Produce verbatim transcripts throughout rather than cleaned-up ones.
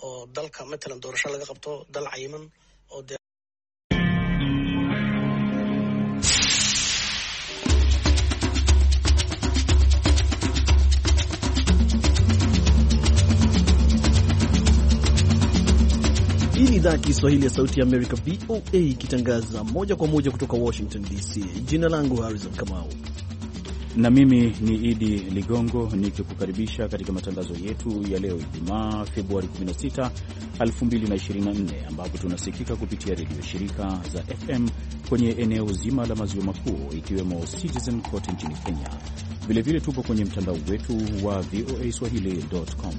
oo dalka matalan doorasho laga qabto dal cayiman oo de Hii ni idhaa ya Kiswahili ya Sauti ya Amerika, V O A, ikitangaza moja kwa moja kutoka Washington D C. Jina langu Harrison Kamau na mimi ni Idi Ligongo nikikukaribisha katika matangazo yetu ya leo Ijumaa Februari kumi na sita, elfu mbili na ishirini na nne, ambapo tunasikika kupitia redio shirika za F M kwenye eneo zima la maziwa makuu ikiwemo Citizen kote nchini Kenya. Vilevile tupo kwenye mtandao wetu wa v o a swahili dot com.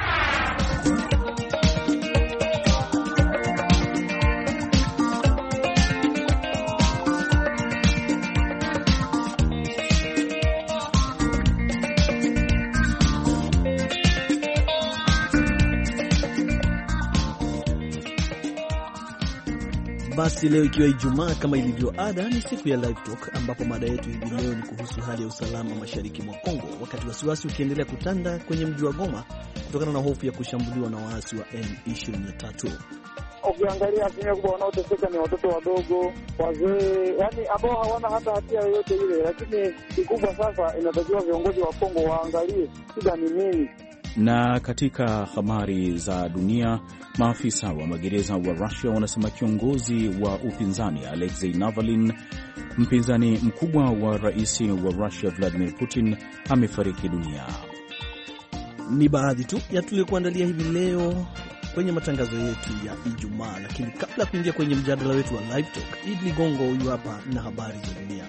Basi leo ikiwa Ijumaa, kama ilivyo ada, ni siku ya Live Talk, ambapo mada yetu hivi leo ni kuhusu hali ya usalama mashariki mwa Kongo, wakati wasiwasi ukiendelea kutanda kwenye mji wa Goma kutokana na hofu ya kushambuliwa na waasi wa M ishirini na tatu. Ukiangalia asilimia kubwa wanaoteseka ni watoto wadogo, wazee, yani ambao hawana hata hatia yoyote ile, lakini kikubwa sasa inatakiwa viongozi wa Kongo waangalie shida ni nini. Na katika habari za dunia, maafisa wa magereza wa Russia wanasema kiongozi wa upinzani Alexei Navalny, mpinzani mkubwa wa rais wa Russia Vladimir Putin, amefariki dunia. Ni baadhi tu ya tuliokuandalia hivi leo kwenye matangazo yetu ya Ijumaa, lakini kabla kuingia kwenye mjadala wetu wa Live Talk, Idi Ligongo huyu hapa na habari za dunia.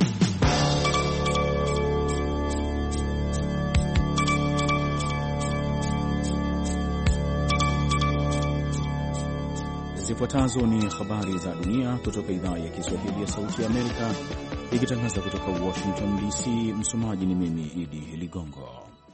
Zifuatazo ni habari za dunia kutoka idhaa ya Kiswahili ya Sauti ya Amerika, ikitangaza kutoka Washington D C. Msomaji ni mimi Idi Ligongo.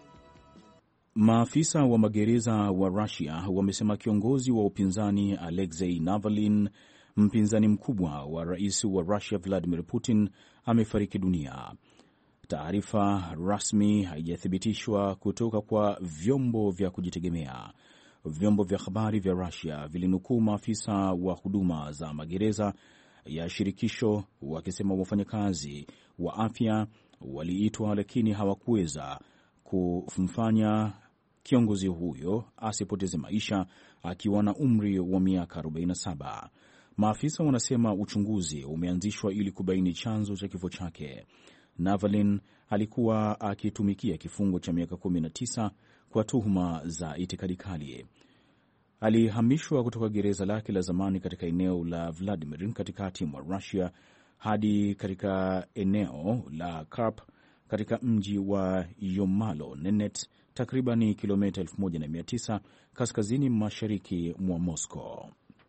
Maafisa wa magereza wa Russia wamesema kiongozi wa upinzani Alexei Navalny, mpinzani mkubwa wa rais wa Russia Vladimir Putin, amefariki dunia. Taarifa rasmi haijathibitishwa kutoka kwa vyombo vya kujitegemea. Vyombo vya habari vya Russia vilinukuu maafisa wa huduma za magereza ya shirikisho wakisema wafanyakazi wa afya waliitwa, lakini hawakuweza kumfanya kiongozi huyo asipoteze maisha akiwa na umri wa miaka arobaini na saba. Maafisa wanasema uchunguzi umeanzishwa ili kubaini chanzo cha kifo chake. Navalny alikuwa akitumikia kifungo cha miaka kumi na tisa kwa tuhuma za itikadi kali. Alihamishwa kutoka gereza lake la zamani katika eneo la Vladimir katikati mwa Russia hadi katika eneo la Karp katika mji wa Yomalo-Nenet, takriban kilomita elfu moja na mia tisa kaskazini mashariki mwa Moscow.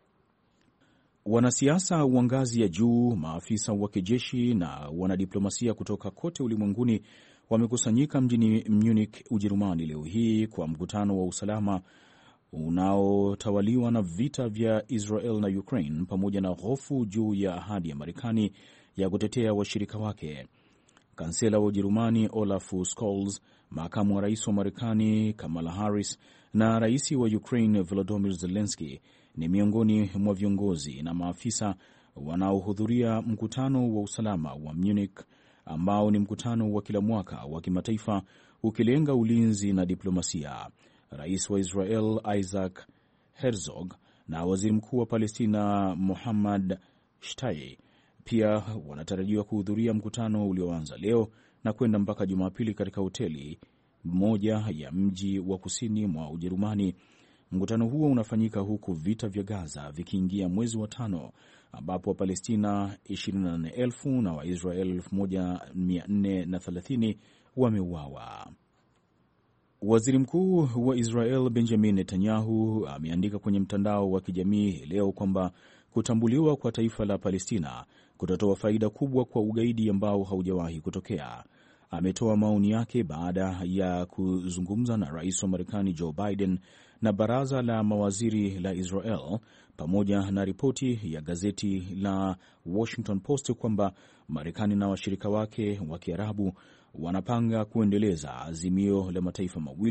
Wanasiasa wa ngazi ya juu, maafisa wa kijeshi na wanadiplomasia kutoka kote ulimwenguni wamekusanyika mjini Munich, Ujerumani leo hii kwa mkutano wa usalama unaotawaliwa na vita vya Israel na Ukraine, pamoja na hofu juu ya ahadi ya Marekani ya kutetea washirika wake. Kansela wa Ujerumani Olaf Scholz, makamu wa rais wa Marekani Kamala Harris na rais wa Ukraine Volodymyr Zelensky ni miongoni mwa viongozi na maafisa wanaohudhuria mkutano wa usalama wa Munich, ambao ni mkutano wa kila mwaka wa kimataifa ukilenga ulinzi na diplomasia. Rais wa Israel Isaac Herzog na waziri mkuu wa Palestina Mohammad Shtayyeh pia wanatarajiwa kuhudhuria mkutano ulioanza leo na kwenda mpaka Jumapili katika hoteli moja ya mji wa kusini mwa Ujerumani. Mkutano huo unafanyika huku vita vya Gaza vikiingia mwezi wa tano, ambapo Wapalestina ishirini na nne elfu na Waisrael elfu moja na mia nne na thelathini wameuawa. Waziri Mkuu wa Israel Benjamin Netanyahu ameandika kwenye mtandao wa kijamii leo kwamba kutambuliwa kwa taifa la Palestina kutatoa faida kubwa kwa ugaidi ambao haujawahi kutokea. Ametoa maoni yake baada ya kuzungumza na rais wa Marekani Joe Biden na baraza la mawaziri la Israel, pamoja na ripoti ya gazeti la Washington Post kwamba Marekani na washirika wake wa Kiarabu wanapanga kuendeleza azimio la mataifa mawili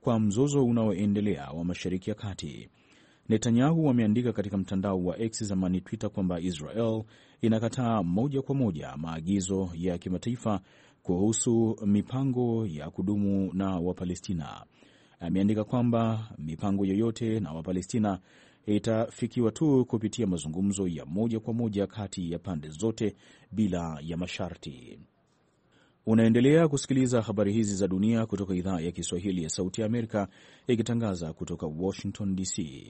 kwa mzozo unaoendelea wa Mashariki ya Kati. Netanyahu ameandika katika mtandao wa X, zamani Twitter, kwamba Israel inakataa moja kwa moja maagizo ya kimataifa kuhusu mipango ya kudumu na Wapalestina. Ameandika kwamba mipango yoyote na Wapalestina itafikiwa tu kupitia mazungumzo ya moja kwa moja kati ya pande zote bila ya masharti. Unaendelea kusikiliza habari hizi za dunia kutoka idhaa ya Kiswahili ya Sauti ya Amerika, ikitangaza kutoka Washington D C.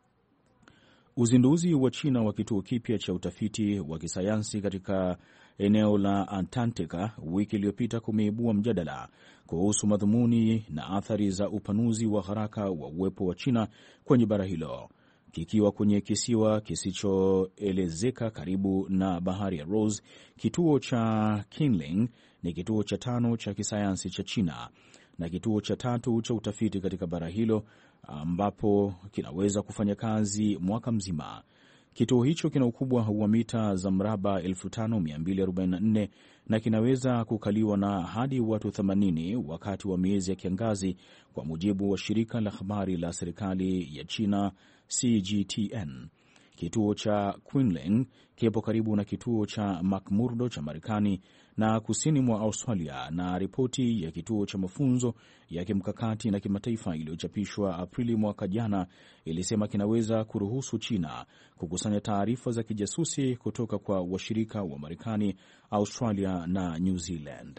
Uzinduzi wa China wa kituo kipya cha utafiti wa kisayansi katika eneo la Antarctica wiki iliyopita kumeibua mjadala kuhusu madhumuni na athari za upanuzi wa haraka wa uwepo wa China kwenye bara hilo. Kikiwa kwenye kisiwa kisichoelezeka karibu na bahari ya Ross, kituo cha Kinling ni kituo cha tano cha kisayansi cha China na kituo cha tatu cha utafiti katika bara hilo, ambapo kinaweza kufanya kazi mwaka mzima. Kituo hicho kina ukubwa wa mita za mraba elfu tano mia mbili arobaini na nne na kinaweza kukaliwa na hadi watu themanini wakati wa miezi ya kiangazi, kwa mujibu wa shirika la habari la serikali ya China C G T N. Kituo cha Kinling kipo karibu na kituo cha McMurdo cha Marekani na kusini mwa Australia, na ripoti ya kituo cha mafunzo ya kimkakati na kimataifa iliyochapishwa Aprili mwaka jana ilisema kinaweza kuruhusu China kukusanya taarifa za kijasusi kutoka kwa washirika wa Marekani, Australia na New Zealand.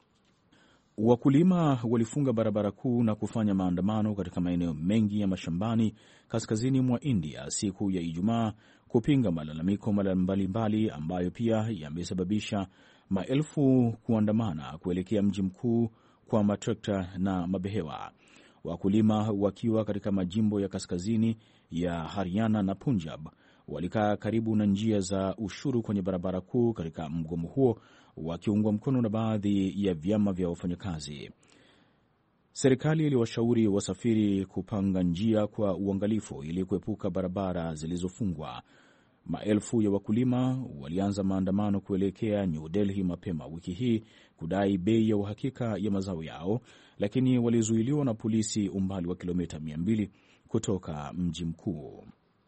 Wakulima walifunga barabara kuu na kufanya maandamano katika maeneo mengi ya mashambani kaskazini mwa India siku ya Ijumaa kupinga malalamiko mbalimbali ambayo pia yamesababisha maelfu kuandamana kuelekea mji mkuu kwa matrekta na mabehewa. Wakulima wakiwa katika majimbo ya kaskazini ya Haryana na Punjab walikaa karibu na njia za ushuru kwenye barabara kuu katika mgomo huo, wakiungwa mkono na baadhi ya vyama vya wafanyakazi. Serikali iliwashauri wasafiri kupanga njia kwa uangalifu ili kuepuka barabara zilizofungwa. Maelfu ya wakulima walianza maandamano kuelekea New Delhi mapema wiki hii kudai bei ya uhakika ya mazao yao, lakini walizuiliwa na polisi umbali wa kilomita mia mbili kutoka mji mkuu.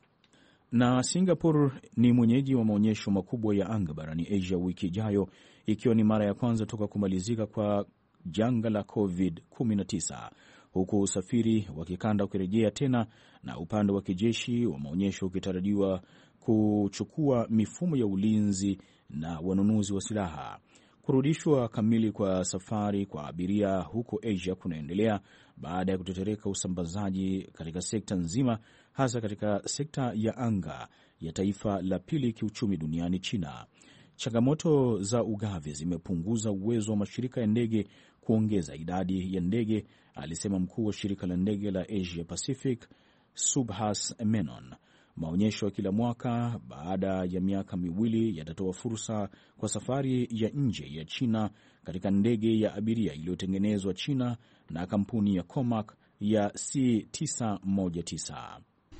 Na Singapore ni mwenyeji wa maonyesho makubwa ya anga barani Asia wiki ijayo, ikiwa ni mara ya kwanza toka kumalizika kwa janga la covid kumi na tisa, huku usafiri wa kikanda ukirejea tena na upande wa kijeshi wa maonyesho ukitarajiwa kuchukua mifumo ya ulinzi na wanunuzi wa silaha. Kurudishwa kamili kwa safari kwa abiria huko Asia kunaendelea baada ya kutetereka usambazaji katika sekta nzima, hasa katika sekta ya anga ya taifa la pili kiuchumi duniani, China. Changamoto za ugavi zimepunguza uwezo wa mashirika ya ndege kuongeza idadi ya ndege, alisema mkuu wa shirika la ndege la Asia Pacific, Subhas Menon. Maonyesho ya kila mwaka baada ya miaka miwili yatatoa fursa kwa safari ya nje ya China katika ndege ya abiria iliyotengenezwa China na kampuni ya Comac ya C tisa moja tisa.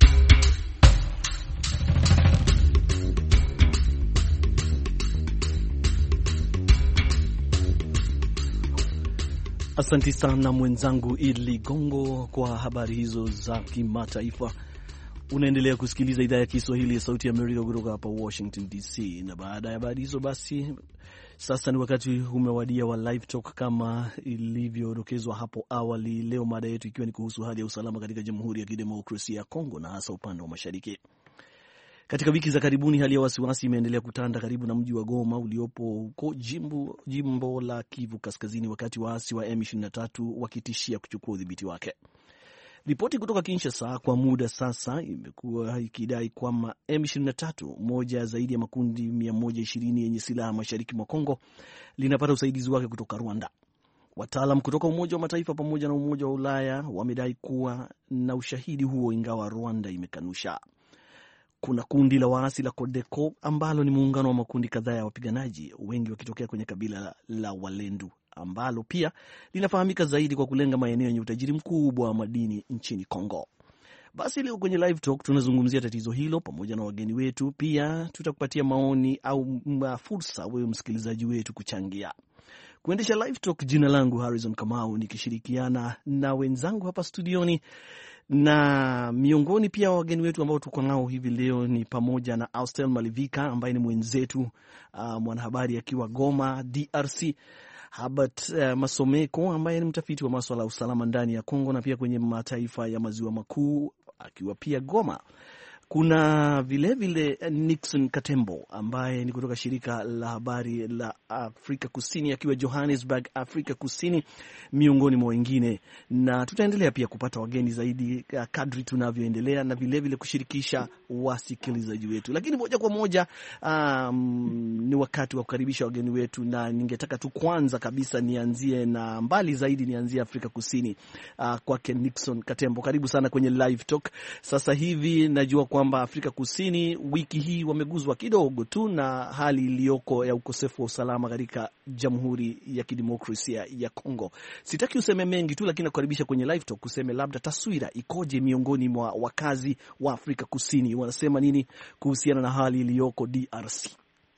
Asante sana mwenzangu Idli Gongo kwa habari hizo za kimataifa. Unaendelea kusikiliza idhaa ya Kiswahili ya Sauti ya Amerika kutoka hapa Washington D C. Na baada ya habari hizo basi, sasa ni wakati umewadia wa Live Talk kama ilivyodokezwa hapo awali. Leo mada yetu ikiwa ni kuhusu hali ya usalama katika Jamhuri ya Kidemokrasia ya Kongo na hasa upande wa mashariki. Katika wiki za karibuni hali ya wasiwasi imeendelea kutanda karibu na mji wa Goma uliopo huko jimbo, jimbo la Kivu Kaskazini, wakati waasi wa M ishirini na tatu wakitishia kuchukua udhibiti wake. Ripoti kutoka Kinshasa kwa muda sasa imekuwa ikidai kwamba M ishirini na tatu, moja ya zaidi ya makundi mia moja ishirini yenye silaha mashariki mwa Kongo, linapata usaidizi wake kutoka Rwanda. Wataalam kutoka Umoja wa Mataifa pamoja na Umoja wa Ulaya wamedai kuwa na ushahidi huo, ingawa Rwanda imekanusha. Kuna kundi la waasi la Codeco ambalo ni muungano wa makundi kadhaa ya wapiganaji, wengi wakitokea kwenye kabila la Walendu, ambalo pia linafahamika zaidi kwa kulenga maeneo yenye utajiri mkubwa wa madini nchini Kongo. Basi leo kwenye Live Talk tunazungumzia tatizo hilo pamoja na wageni wetu. Pia tutakupatia maoni au fursa wewe msikilizaji wetu kuchangia. kuendesha Live Talk. Jina langu Harrison Kamau, nikishirikiana na wenzangu hapa studioni, na miongoni pia wageni wetu ambao tuko nao hivi leo ni pamoja na Austel Malivika ambaye ni mwenzetu, uh, mwanahabari akiwa Goma, D R C, Herbert uh, Masomeko ambaye ni mtafiti wa masuala ya usalama ndani ya Kongo na pia kwenye mataifa ya maziwa makuu akiwa pia Goma. Kuna vile vile Nixon Katembo ambaye ni kutoka shirika la habari la Afrika Kusini akiwa Johannesburg, Afrika Kusini, miongoni mwa wengine, na tutaendelea pia kupata wageni zaidi kadri tunavyoendelea na vile vile kushirikisha wasikilizaji wetu. Lakini moja kwa moja um, ni wakati wa kukaribisha wageni wetu, na ningetaka tu kwanza kabisa nianzie na mbali zaidi nianzie Afrika Kusini, uh, kwake Nixon Katembo. Karibu sana kwenye Live Talk. Sasa hivi najua kwamba Afrika Kusini wiki hii wameguzwa kidogo tu na hali iliyoko ya ukosefu wa usalama katika Jamhuri ya Kidemokrasia ya Kongo. Sitaki useme mengi tu, lakini nakukaribisha kwenye Live Talk kuseme labda taswira ikoje miongoni mwa wakazi wa Afrika Kusini, wanasema nini kuhusiana na hali iliyoko D R C?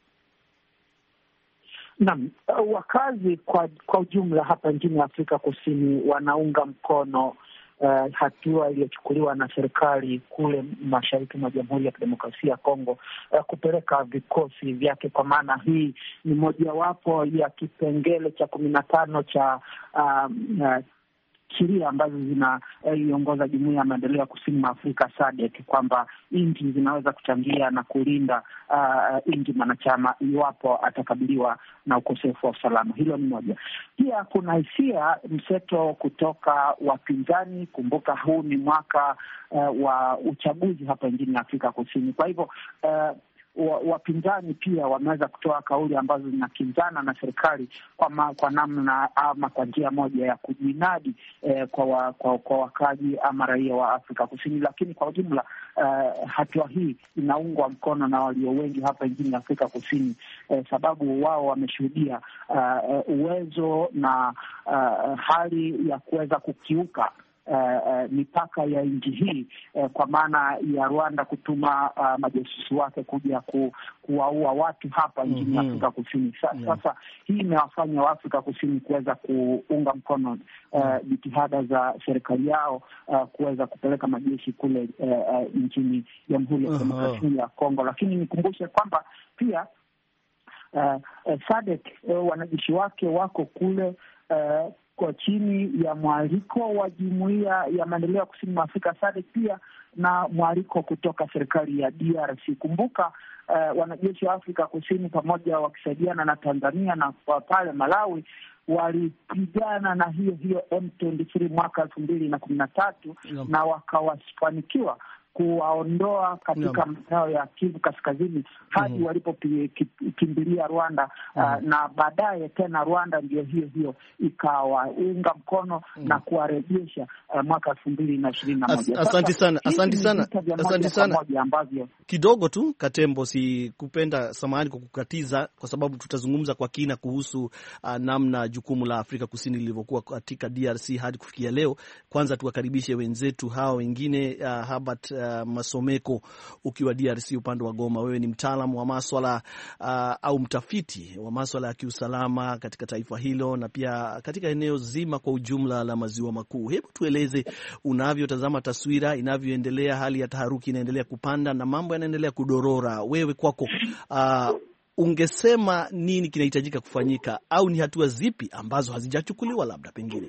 Naam, wakazi kwa kwa ujumla hapa nchini Afrika Kusini wanaunga mkono Uh, hatua iliyochukuliwa na serikali kule mashariki mwa Jamhuri ya Kidemokrasia ya Kongo, uh, kupeleka vikosi vyake, kwa maana hii ni mojawapo ya kipengele cha kumi na tano cha uh, uh, sheria ambazo zinaiongoza uh, Jumuiya ya Maendeleo ya Kusini mwa Afrika S A D C, kwamba nchi zinaweza kuchangia na kulinda uh, nchi wanachama iwapo atakabiliwa na ukosefu wa usalama. Hilo ni moja. Pia kuna hisia mseto kutoka wapinzani. Kumbuka huu ni mwaka uh, wa uchaguzi hapa nchini Afrika Kusini. Kwa hivyo uh, wapinzani pia wameweza kutoa kauli ambazo zinakinzana na serikali kwa, ma, kwa namna ama kwa njia moja ya kujinadi eh, kwa, wa, kwa, kwa wakazi ama raia wa Afrika Kusini. Lakini kwa ujumla uh, hatua hii inaungwa mkono na walio wengi hapa nchini Afrika Kusini, eh, sababu wao wameshuhudia uh, uwezo na uh, hali ya kuweza kukiuka Uh, uh, mipaka ya nchi hii, uh, kwa maana ya Rwanda kutuma uh, majasusi wake kuja ku, kuwaua watu hapa nchini mm-hmm. Afrika Kusini. Sa, yeah. Sasa hii imewafanya Waafrika Kusini kuweza kuunga mkono jitihada uh, za serikali yao uh, kuweza kupeleka majeshi kule uh, uh, nchini Jamhuri ya Kidemokrasia ya Kongo. Lakini nikumbushe kwamba pia uh, uh, S A D C uh, wanajeshi wake wako kule uh, kwa chini ya mwaliko wa Jumuiya ya Maendeleo ya Kusini mwa Afrika S A D C, pia na mwaliko kutoka serikali ya D R C. Kumbuka uh, wanajeshi wa Afrika Kusini pamoja wakisaidiana na Tanzania na pale Malawi walipigana na hiyo hiyo M ishirini na tatu mwaka elfu mbili na kumi na tatu yeah. na wakawafanikiwa kuwaondoa katika maeneo ya Kivu Kaskazini hadi mm-hmm. walipokimbilia Rwanda. mm-hmm. uh, na baadaye tena Rwanda ndio hiyo hiyo ikawaunga mkono mm-hmm. na kuwarejesha uh, mwaka elfu mbili na ishirini na moja. Asante sana, asante sana, asante sana. Kidogo tu Katembo, si kupenda samahani kwa kukatiza, kwa sababu tutazungumza kwa kina kuhusu uh, namna jukumu la Afrika Kusini lilivyokuwa katika D R C hadi kufikia leo. Kwanza tuwakaribishe wenzetu hawa wengine. uh, Herbert uh, Masomeko ukiwa D R C upande wa Goma, wewe ni mtaalamu wa masuala uh, au mtafiti wa masuala ya kiusalama katika taifa hilo na pia katika eneo zima kwa ujumla la maziwa makuu. Hebu tueleze unavyotazama taswira inavyoendelea, hali ya taharuki inaendelea kupanda na mambo yanaendelea kudorora. Wewe kwako uh, ungesema nini kinahitajika kufanyika, au ni hatua zipi ambazo hazijachukuliwa labda pengine?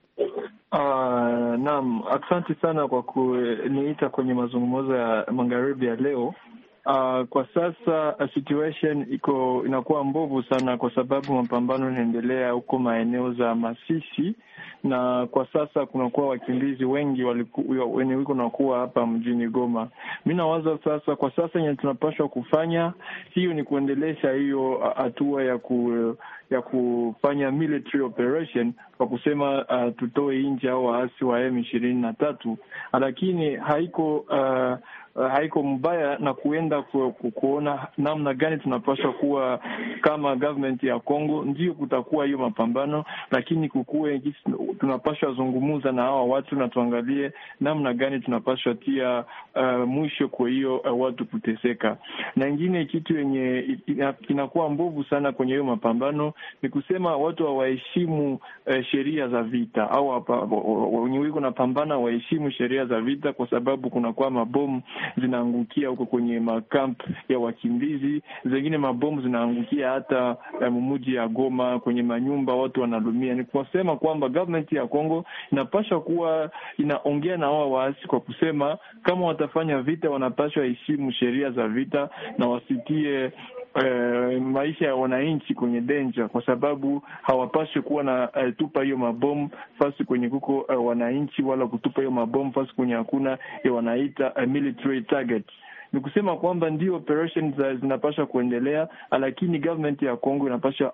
Uh, naam, asante sana kwa kuniita kwenye mazungumzo ya magharibi ya leo. Uh, kwa sasa situation iko inakuwa mbovu sana kwa sababu mapambano yanaendelea huko maeneo za Masisi, na kwa sasa kunakuwa wakimbizi wengi wenye wiko nakuwa hapa mjini Goma. Mimi nawaza sasa kwa sasa yenye tunapaswa kufanya hiyo ni kuendelesha hiyo hatua ya ku ya kufanya military operation kwa kusema uh, tutoe nje au waasi wa M ishirini na tatu, lakini haiko uh, uh, haiko mbaya na kuenda ku, ku, kuona namna gani tunapaswa kuwa kama government ya Kongo. Ndio kutakuwa hiyo mapambano, lakini kukue tunapaswa zungumuza na hawa watu na tuangalie namna gani tunapaswa tia uh, mwisho kwa hiyo uh, watu kuteseka. Na ingine kitu yenye inakuwa mbovu sana kwenye hiyo mapambano ni kusema watu hawaheshimu uh, sheria za vita, au wenye wiko na pambana waheshimu sheria za vita, kwa sababu kuna kwa mabomu zinaangukia huko kwenye makamp ya wakimbizi, zingine mabomu zinaangukia hata um, mji ya Goma, kwenye manyumba watu wanalumia. Ni kusema kwamba government ya Kongo inapaswa kuwa inaongea na hao waasi kwa kusema kama watafanya vita wanapaswa heshimu sheria za vita na wasitie Uh, maisha ya wananchi kwenye danger, kwa sababu hawapaswi kuwa na uh, tupa hiyo mabomu fasi kwenye kuko uh, wananchi, wala kutupa hiyo mabomu fasi kwenye hakuna ya wanaita uh, military target. Ni kusema kwamba ndio operations uh, zinapaswa kuendelea, lakini government ya Kongo inapaswa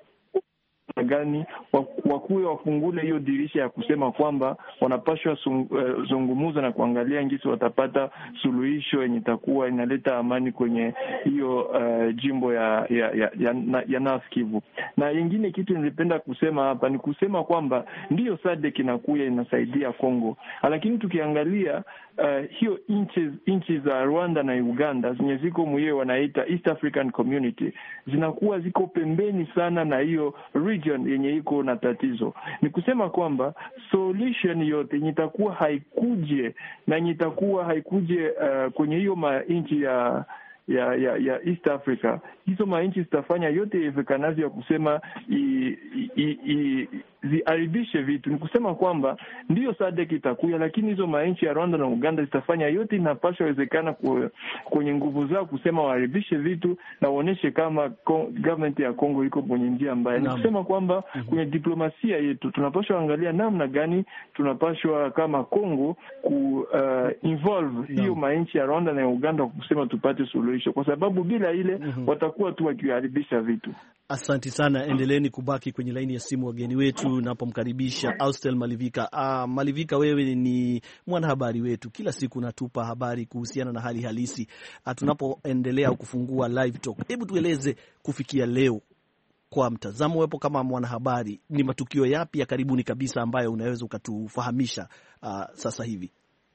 gani wakuwe wafungule hiyo dirisha ya kusema kwamba wanapaswa uh, zungumuza na kuangalia ngisi watapata suluhisho yenye itakuwa inaleta amani kwenye hiyo uh, jimbo ya ya ya, ya, ya North Kivu. Na yingine kitu nilipenda kusema hapa ni kusema kwamba ndio S A D C inakuya inasaidia Kongo, lakini tukiangalia uh, hiyo inchi inchi za Rwanda na Uganda zenye ziko mwenyewe wanaita East African Community zinakuwa ziko pembeni sana na hiyo region yenye iko na tatizo. Ni kusema kwamba solution yote yenye itakuwa haikuje na yenye itakuwa haikuje uh, kwenye hiyo mainchi ya ya ya ya East Africa, hizo mainchi zitafanya yote iwezekanavyo ya kusema i, i, i, ziharibishe vitu. Ni kusema kwamba ndio S A D C itakuya, lakini hizo mainchi ya Rwanda na Uganda zitafanya yote inapaswa wezekana kwenye nguvu zao kusema waharibishe vitu na waoneshe kama government ya Kongo iko kwenye njia mbaya. Ni kusema kwamba mm-hmm. kwenye diplomasia yetu tunapaswa angalia namna gani tunapaswa kama Kongo ku uh, involve hiyo mainchi ya Rwanda na Uganda kusema tupate suluhisho, kwa sababu bila ile mm-hmm. watakuwa tu wakiharibisha vitu. Asante sana, endeleeni kubaki kwenye laini ya simu wageni wetu napomkaribisha Austel Malivika. Ah, Malivika, wewe ni mwanahabari wetu, kila siku natupa habari kuhusiana na hali halisi. Ah, tunapoendelea kufungua live talk, hebu tueleze kufikia leo kwa mtazamo wepo kama mwanahabari, ni matukio yapi ya karibuni kabisa ambayo unaweza ukatufahamisha ah, sasa hivi?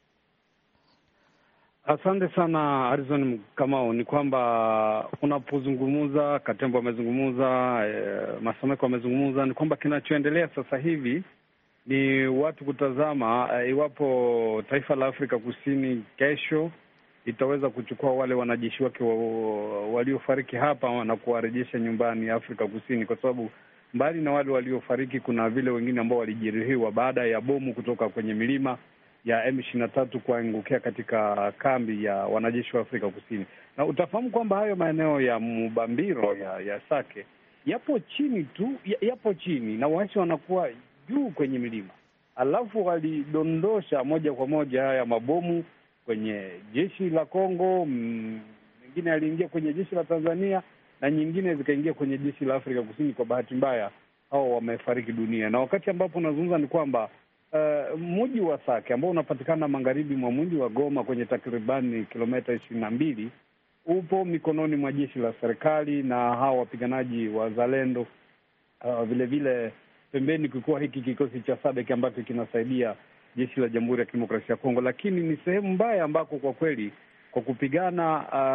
Asante sana Harrison Kamau. Ni kwamba unapozungumza, Katembo amezungumza, e, Masameko amezungumza, ni kwamba kinachoendelea sasa hivi ni watu kutazama e, iwapo taifa la Afrika Kusini kesho itaweza kuchukua wale wanajeshi wake waliofariki hapa na kuwarejesha nyumbani Afrika Kusini, kwa sababu mbali na wale waliofariki kuna vile wengine ambao walijeruhiwa baada ya bomu kutoka kwenye milima ya M ishirini na tatu kuangukia katika kambi ya wanajeshi wa Afrika Kusini. Na utafahamu kwamba hayo maeneo ya Mubambiro ya, ya Sake yapo chini tu, yapo chini na waasi wanakuwa juu kwenye milima. Alafu walidondosha moja kwa moja haya mabomu kwenye jeshi la Kongo, mengine aliingia kwenye jeshi la Tanzania na nyingine zikaingia kwenye jeshi la Afrika Kusini. Kwa bahati mbaya hao wamefariki dunia. Na wakati ambapo unazungumza ni kwamba Uh, mji wa Sake ambao unapatikana magharibi mwa mji wa Goma kwenye takribani kilomita ishirini na mbili upo mikononi mwa jeshi la serikali na hao wapiganaji wa Zalendo. Uh, vile vile pembeni kulikuwa hiki kikosi cha S A D C ambacho kinasaidia jeshi la Jamhuri ya Kidemokrasia ya Kongo, lakini ni sehemu mbaya ambako kwa kweli kwa kupigana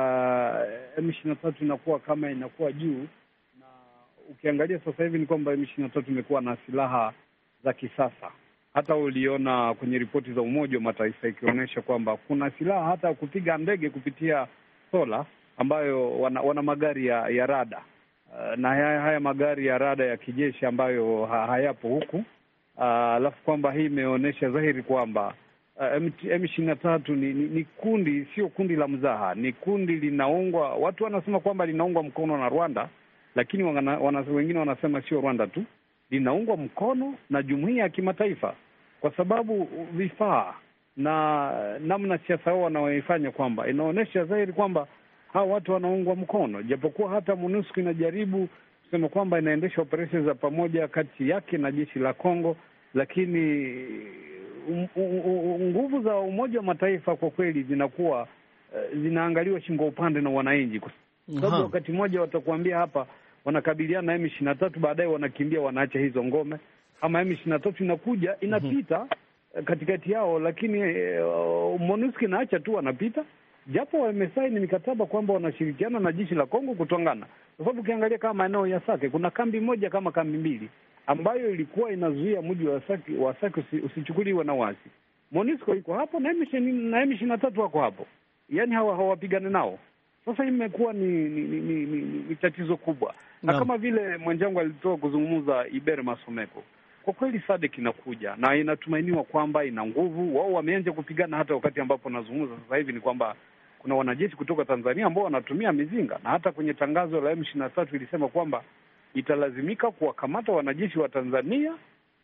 uh, M ishirini na tatu inakuwa kama inakuwa juu, na ukiangalia sasa hivi ni kwamba M ishirini na tatu imekuwa na silaha za kisasa. Hata uliona kwenye ripoti za Umoja wa Mataifa ikionyesha kwamba kuna silaha hata kupiga ndege kupitia sola ambayo wana, wana magari ya, ya rada uh, na haya, haya magari ya rada ya kijeshi ambayo ha, hayapo huku. Alafu uh, kwamba hii imeonyesha dhahiri kwamba uh, M ishirini na tatu ni, ni, ni kundi, sio kundi la mzaha, ni kundi linaungwa, watu wanasema kwamba linaungwa mkono na Rwanda, lakini wana, wana, wengine wanasema sio Rwanda tu, linaungwa mkono na jumuiya ya kimataifa, kwa sababu vifaa na namna siasa wao wanaoifanya kwamba inaonyesha dhahiri kwamba hao watu wanaungwa mkono, japokuwa hata MONUSCO inajaribu kusema kwamba inaendesha operesheni za pamoja kati yake na jeshi la Kongo, lakini nguvu za Umoja wa Mataifa kwa kweli zinakuwa uh, zinaangaliwa shingo upande na wananchi, kwa sababu wakati mmoja watakuambia hapa wanakabiliana na M ishirini na tatu, baadaye wanakimbia wanaacha hizo ngome, ama M ishirini na tatu inakuja inapita mm-hmm. katikati yao, lakini uh, MONUSCO inaacha tu wanapita, japo wamesaini mikataba kwamba wanashirikiana na jeshi la Kongo kutongana. Kwa sababu ukiangalia kama maeneo ya Sake kuna kambi moja kama kambi mbili ambayo ilikuwa inazuia mji wa Sake wa Sake usichukuliwe na wasi. MONUSCO iko hapo na M ishirini na tatu wako hapo, yaani hawa hawapigane nao. Sasa imekuwa ni ni, ni, ni, ni, ni tatizo kubwa na no. Kama vile mwenzangu alitoa kuzungumza Ibere Masomeko, kwa kweli S A D C inakuja na inatumainiwa kwamba ina nguvu. Wao wameanza kupigana, hata wakati ambapo nazungumza sasa hivi ni kwamba kuna wanajeshi kutoka Tanzania ambao wanatumia mizinga, na hata kwenye tangazo la M ishirini na tatu ilisema kwamba italazimika kuwakamata wanajeshi wa Tanzania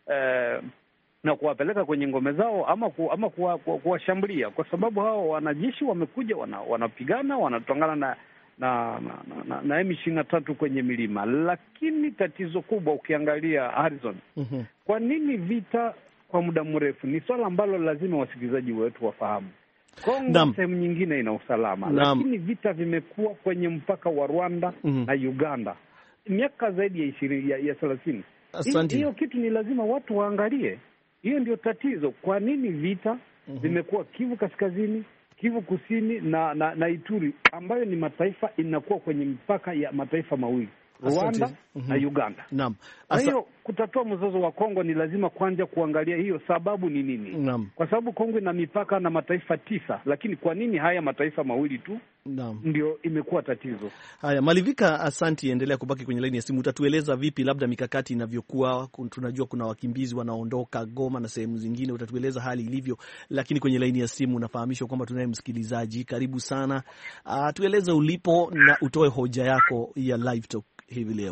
eh, na kuwapeleka kwenye ngome zao ama ku, ama kuwashambulia, kwa sababu hao wanajeshi wamekuja wana, wanapigana wanatongana na na na, na, na M ishirini na tatu kwenye milima. Lakini tatizo kubwa ukiangalia Harrison, mm-hmm. kwa nini vita kwa muda mrefu? Ni swala ambalo lazima wasikilizaji wetu wafahamu. Kongo sehemu nyingine ina usalama, Nam. lakini vita vimekuwa kwenye mpaka wa Rwanda mm-hmm. na Uganda miaka zaidi ya ishirini ya, ya thelathini. Hiyo kitu ni lazima watu waangalie. Hiyo ndio tatizo. Kwa nini vita mm-hmm. vimekuwa Kivu Kaskazini, Kivu Kusini na, na, na Ituri, ambayo ni mataifa inakuwa kwenye mpaka ya mataifa mawili, Rwanda mm-hmm. na Uganda. Naam. Kwa hiyo kutatua mzozo wa Kongo ni lazima kwanza kuangalia hiyo sababu ni nini. Naam. Kwa sababu Kongo ina mipaka na mataifa tisa, lakini kwa nini haya mataifa mawili tu? Naam. Ndio imekuwa tatizo. Haya, Malivika, asanti, endelea kubaki kwenye laini ya simu. Utatueleza vipi labda mikakati inavyokuwa? Tunajua kuna wakimbizi wanaondoka Goma na sehemu zingine, utatueleza hali ilivyo, lakini kwenye laini ya simu unafahamishwa kwamba tunaye msikilizaji. Karibu sana. Uh, tueleze ulipo na utoe hoja yako ya live talk hivi leo.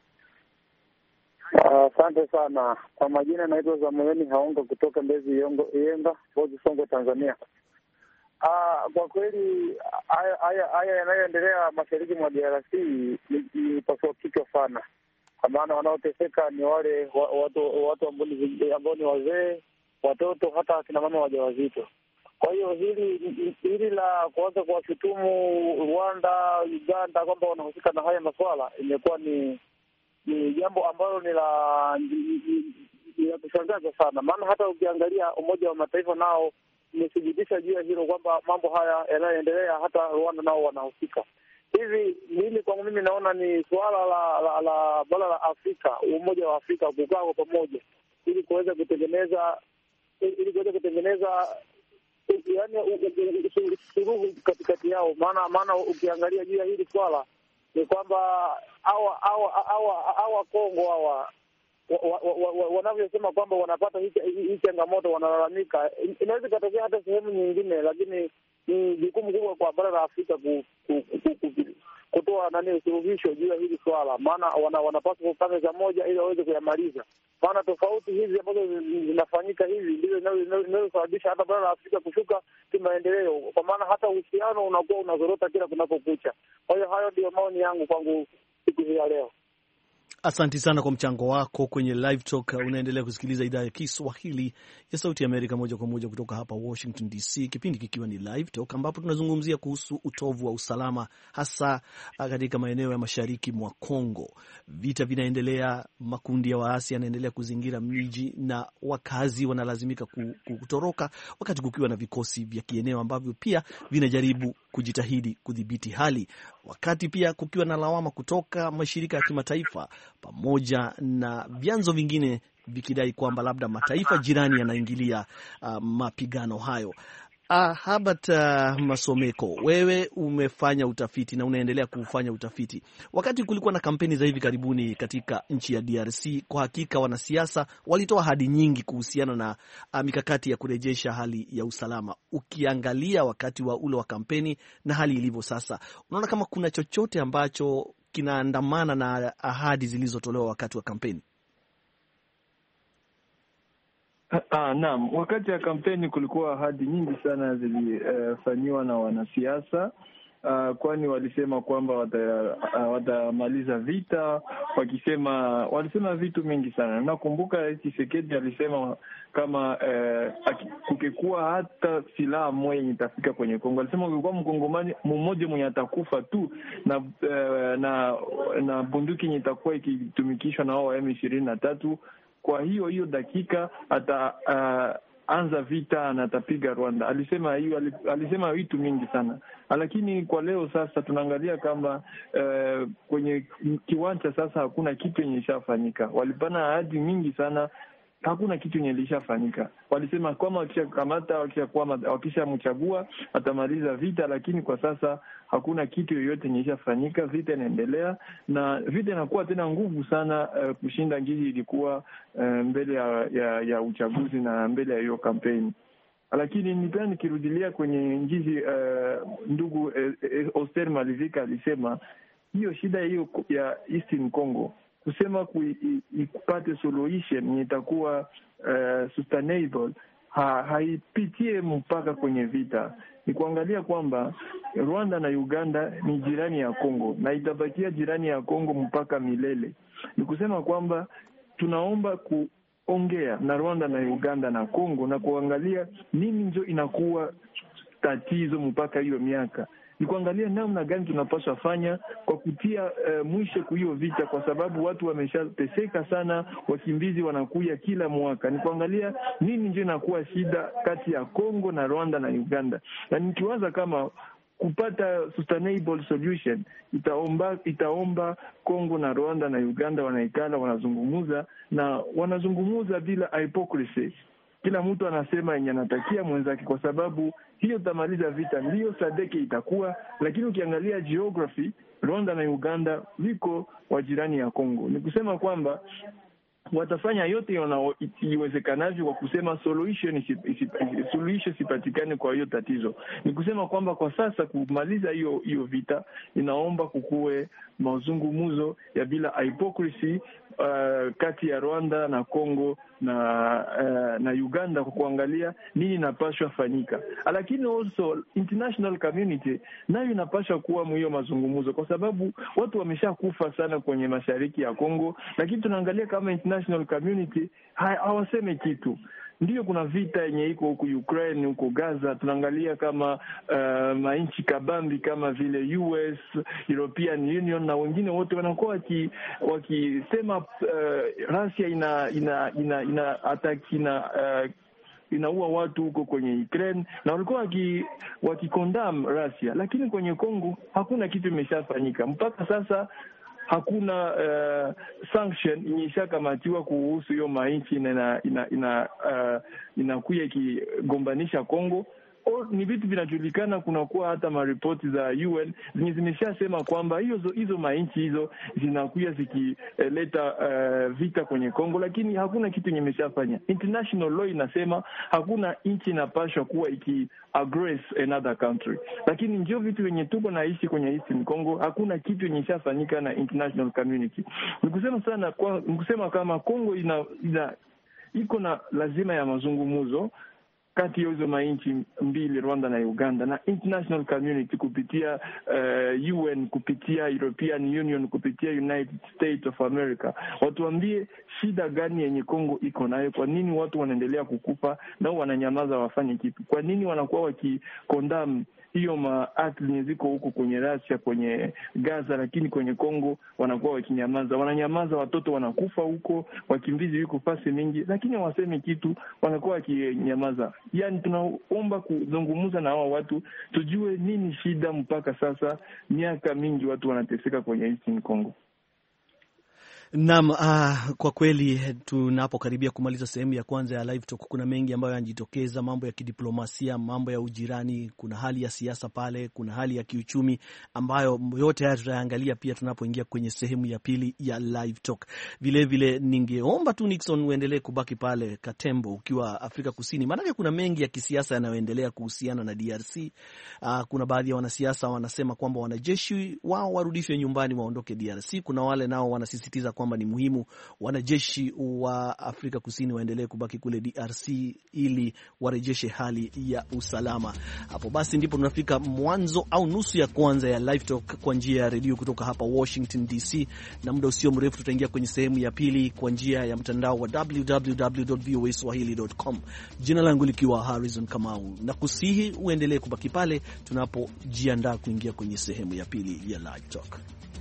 Asante uh, sana. Kwa majina naitwa Zamueni Haonga kutoka Mbezi Iyenga, Bozi, Songwe, Tanzania. Uh, kwa kweli haya yanayoendelea mashariki mwa D R C ni, ni pasua kichwa sana, kwa maana wanaoteseka ni wale watu watu ambao ni wazee, watoto, hata akina mama wajawazito. Kwa hiyo hili hili la kuanza kuwashutumu Rwanda, Uganda kwamba wanahusika na haya masuala imekuwa ni ni jambo ambalo ni la ya kushangaza sana, maana hata ukiangalia Umoja wa Mataifa nao imethibitisha juu ya hilo kwamba mambo haya yanayoendelea hata Rwanda nao wanahusika. Hivi mimi kwangu mimi naona ni suala la la, la bara la Afrika, Umoja wa Afrika kukaa kwa pamoja ili kuweza kutengeneza ili kuweza kutengeneza yaani suluhu katikati yao, maana maana ukiangalia juu ya hili swala ni kwamba hawa hawa hawa hawa Kongo hawa wanavyosema kwamba wanapata hii changamoto, wanalalamika, inaweza ikatokea hata sehemu nyingine, lakini ni jukumu kubwa kwa bara la Afrika kutoa nani suluhisho juu ya hili swala, maana wana, wanapaswa kupanga meza moja ili waweze kuyamaliza. Maana tofauti hizi ambazo zinafanyika hivi ndizo zinazosababisha hata bara la Afrika kushuka kimaendeleo, kwa maana hata uhusiano unakuwa unazorota kila kunapokucha. Kwa hiyo hayo ndio maoni yangu kwangu siku hii ya leo. Asanti sana kwa mchango wako kwenye live talk. Unaendelea kusikiliza idhaa ya Kiswahili ya Sauti ya Amerika moja kwa moja kutoka hapa Washington D C, kipindi kikiwa ni live talk, ambapo tunazungumzia kuhusu utovu wa usalama hasa katika maeneo ya mashariki mwa Kongo. Vita vinaendelea, makundi ya waasi yanaendelea kuzingira miji na wakazi wanalazimika kutoroka, wakati kukiwa na vikosi vya kieneo ambavyo pia vinajaribu kujitahidi kudhibiti hali, wakati pia kukiwa na lawama kutoka mashirika ya kimataifa pamoja na vyanzo vingine vikidai kwamba labda mataifa jirani yanaingilia uh, mapigano hayo. Uh, Habat uh, Masomeko, wewe umefanya utafiti na unaendelea kufanya utafiti. Wakati kulikuwa na kampeni za hivi karibuni katika nchi ya D R C, kwa hakika wanasiasa walitoa ahadi nyingi kuhusiana na uh, mikakati ya kurejesha hali ya usalama. Ukiangalia wakati wa ule wa kampeni na hali ilivyo sasa, unaona kama kuna chochote ambacho kinaandamana na ahadi zilizotolewa wakati wa kampeni? Ah, naam, wakati wa kampeni kulikuwa ahadi nyingi sana zilifanyiwa uh, na wanasiasa, Uh, kwani walisema kwamba watamaliza uh, vita, wakisema walisema vitu mingi sana. Nakumbuka Tshisekedi alisema kama uh, kukikuwa hata silaha moja itafika kwenye Kongo, alisema kukikuwa mkongomani mmoja mwenye atakufa tu na uh, na na bunduki yenye itakuwa ikitumikishwa na wao wa M ishirini na tatu, kwa hiyo hiyo dakika ata uh, anza vita na atapiga Rwanda. Alisema hiyo, alisema vitu mingi sana, lakini kwa leo sasa tunaangalia kama uh, kwenye kiwanja sasa hakuna kitu yenye ishafanyika. Walipana ahadi mingi sana, hakuna kitu yenye ilishafanyika. Walisema kama wakishakamata, wakishakuwa, wakishamchagua atamaliza vita, lakini kwa sasa hakuna kitu yoyote yenye ishafanyika. Vita inaendelea na vita inakuwa tena nguvu sana uh, kushinda ngiji ilikuwa uh, mbele ya, ya ya uchaguzi na mbele ya hiyo kampeni. Lakini nipenda nikirudilia kwenye ngiji uh, ndugu uh, uh, Oster Malivika alisema hiyo shida hiyo ya Eastern Congo kusema kupate solution itakuwa uh, sustainable, ha, haipitie mpaka kwenye vita. Ni kuangalia kwamba Rwanda na Uganda ni jirani ya Kongo na itabakia jirani ya Kongo mpaka milele. Ni kusema kwamba tunaomba kuongea na Rwanda na Uganda na Kongo na kuangalia nini ndio inakuwa tatizo mpaka hiyo miaka. Ni kuangalia namna gani tunapaswa fanya kwa kutia uh, mwisho kwa hiyo vita, kwa sababu watu wameshateseka sana, wakimbizi wanakuja kila mwaka. Ni kuangalia nini ndio inakuwa shida kati ya Kongo na Rwanda na Uganda, na nikiwaza kama kupata sustainable solution itaomba itaomba Kongo na Rwanda na Uganda wanaikala wanazungumuza, na wanazungumuza bila hypocrisy. Kila mtu anasema yenye anatakia mwenzake, kwa sababu hiyo tamaliza vita. Ndiyo sadeke itakuwa, lakini ukiangalia geography, Rwanda na Uganda viko wajirani ya Kongo. Ni kusema kwamba watafanya yote iwezekanavyo kwa kusema solution solution sipatikane kwa hiyo tatizo. Ni kusema kwamba kwa sasa kumaliza hiyo hiyo vita inaomba kukue mazungumzo ya bila hypocrisy uh, kati ya Rwanda na Kongo na uh, na Uganda, kwa kuangalia nini inapaswa fanyika. Lakini also international community nayo inapaswa kuwa mwiyo mazungumzo, kwa sababu watu wameshakufa sana kwenye mashariki ya Kongo, lakini tunaangalia kama international community hawaseme kitu. Ndiyo kuna vita yenye iko huko Ukraine, huko Gaza. Tunaangalia kama uh, mainchi kabambi kama vile U S, European Union na wengine wote wanakuwa waki, wakisema uh, Russia ina ina ina, ina attack ina uh, inaua watu huko kwenye Ukraine, na walikuwa waki wakikondam Russia, lakini kwenye Kongo hakuna kitu imeshafanyika mpaka sasa. Hakuna uh, sanction imeshakamatiwa kuhusu hiyo mainchi ina ina ina uh, inakuja ikigombanisha Kongo. O, ni vitu vinajulikana. Kunakuwa hata maripoti za U N zenye zimeshasema kwamba hizo hizo mainchi hizo zinakuja zikileta uh, vita kwenye Kongo, lakini hakuna kitu yenye imeshafanya. International law inasema hakuna nchi inapaswa kuwa iki aggress another country, lakini ndio vitu vyenye tuko naishi kwenye Eastern Congo, hakuna kitu yenye ishafanyika na international community. Nikusema sana kwa nikusema kama Kongo ina, ina iko na lazima ya mazungumzo kati ya hizo mainchi mbili, Rwanda na Uganda, na international community kupitia uh, U N, kupitia European Union, kupitia United States of America. Watuambie shida gani yenye Kongo iko nayo, kwa nini watu wanaendelea kukufa na wananyamaza wafanye kitu, kwa nini wanakuwa wakikondam hiyo maakli ziko huko kwenye Russia, kwenye Gaza, lakini kwenye Kongo wanakuwa wakinyamaza. Wananyamaza, watoto wanakufa huko, wakimbizi wiko fasi mingi, lakini hawasemi kitu, wanakuwa wakinyamaza. Yaani tunaomba kuzungumza na hao watu tujue nini shida. Mpaka sasa miaka mingi watu wanateseka kwenye Eastern Congo. Naam, uh, kwa kweli tunapokaribia kumaliza sehemu ya kwanza ya live talk, kuna mengi ambayo yanajitokeza, mambo ya kidiplomasia, mambo ya ujirani, kuna hali ya siasa pale, kuna hali ya kiuchumi ambayo yote haya tutaangalia pia tunapoingia kwenye sehemu ya pili ya live talk. Vile vile ningeomba tu Nixon uendelee kubaki pale Katembo ukiwa Afrika Kusini, maana kuna mengi ya kisiasa yanayoendelea kuhusiana na D R C. Uh, kuna baadhi ya wanasiasa wanasema kwamba wanajeshi wao warudishwe nyumbani, waondoke D R C. Kuna wale nao wanasisitiza kwamba ni muhimu wanajeshi wa Afrika Kusini waendelee kubaki kule D R C ili warejeshe hali ya usalama. Hapo basi ndipo tunafika mwanzo au nusu ya kwanza ya Live Talk kwa njia ya redio kutoka hapa Washington D C, na muda usio mrefu tutaingia kwenye sehemu ya pili kwa njia ya mtandao wa w w w dot v o a swahili dot com. Jina langu likiwa Harrison Kamau, na kusihi uendelee kubaki pale tunapojiandaa kuingia kwenye sehemu ya pili ya Live Talk.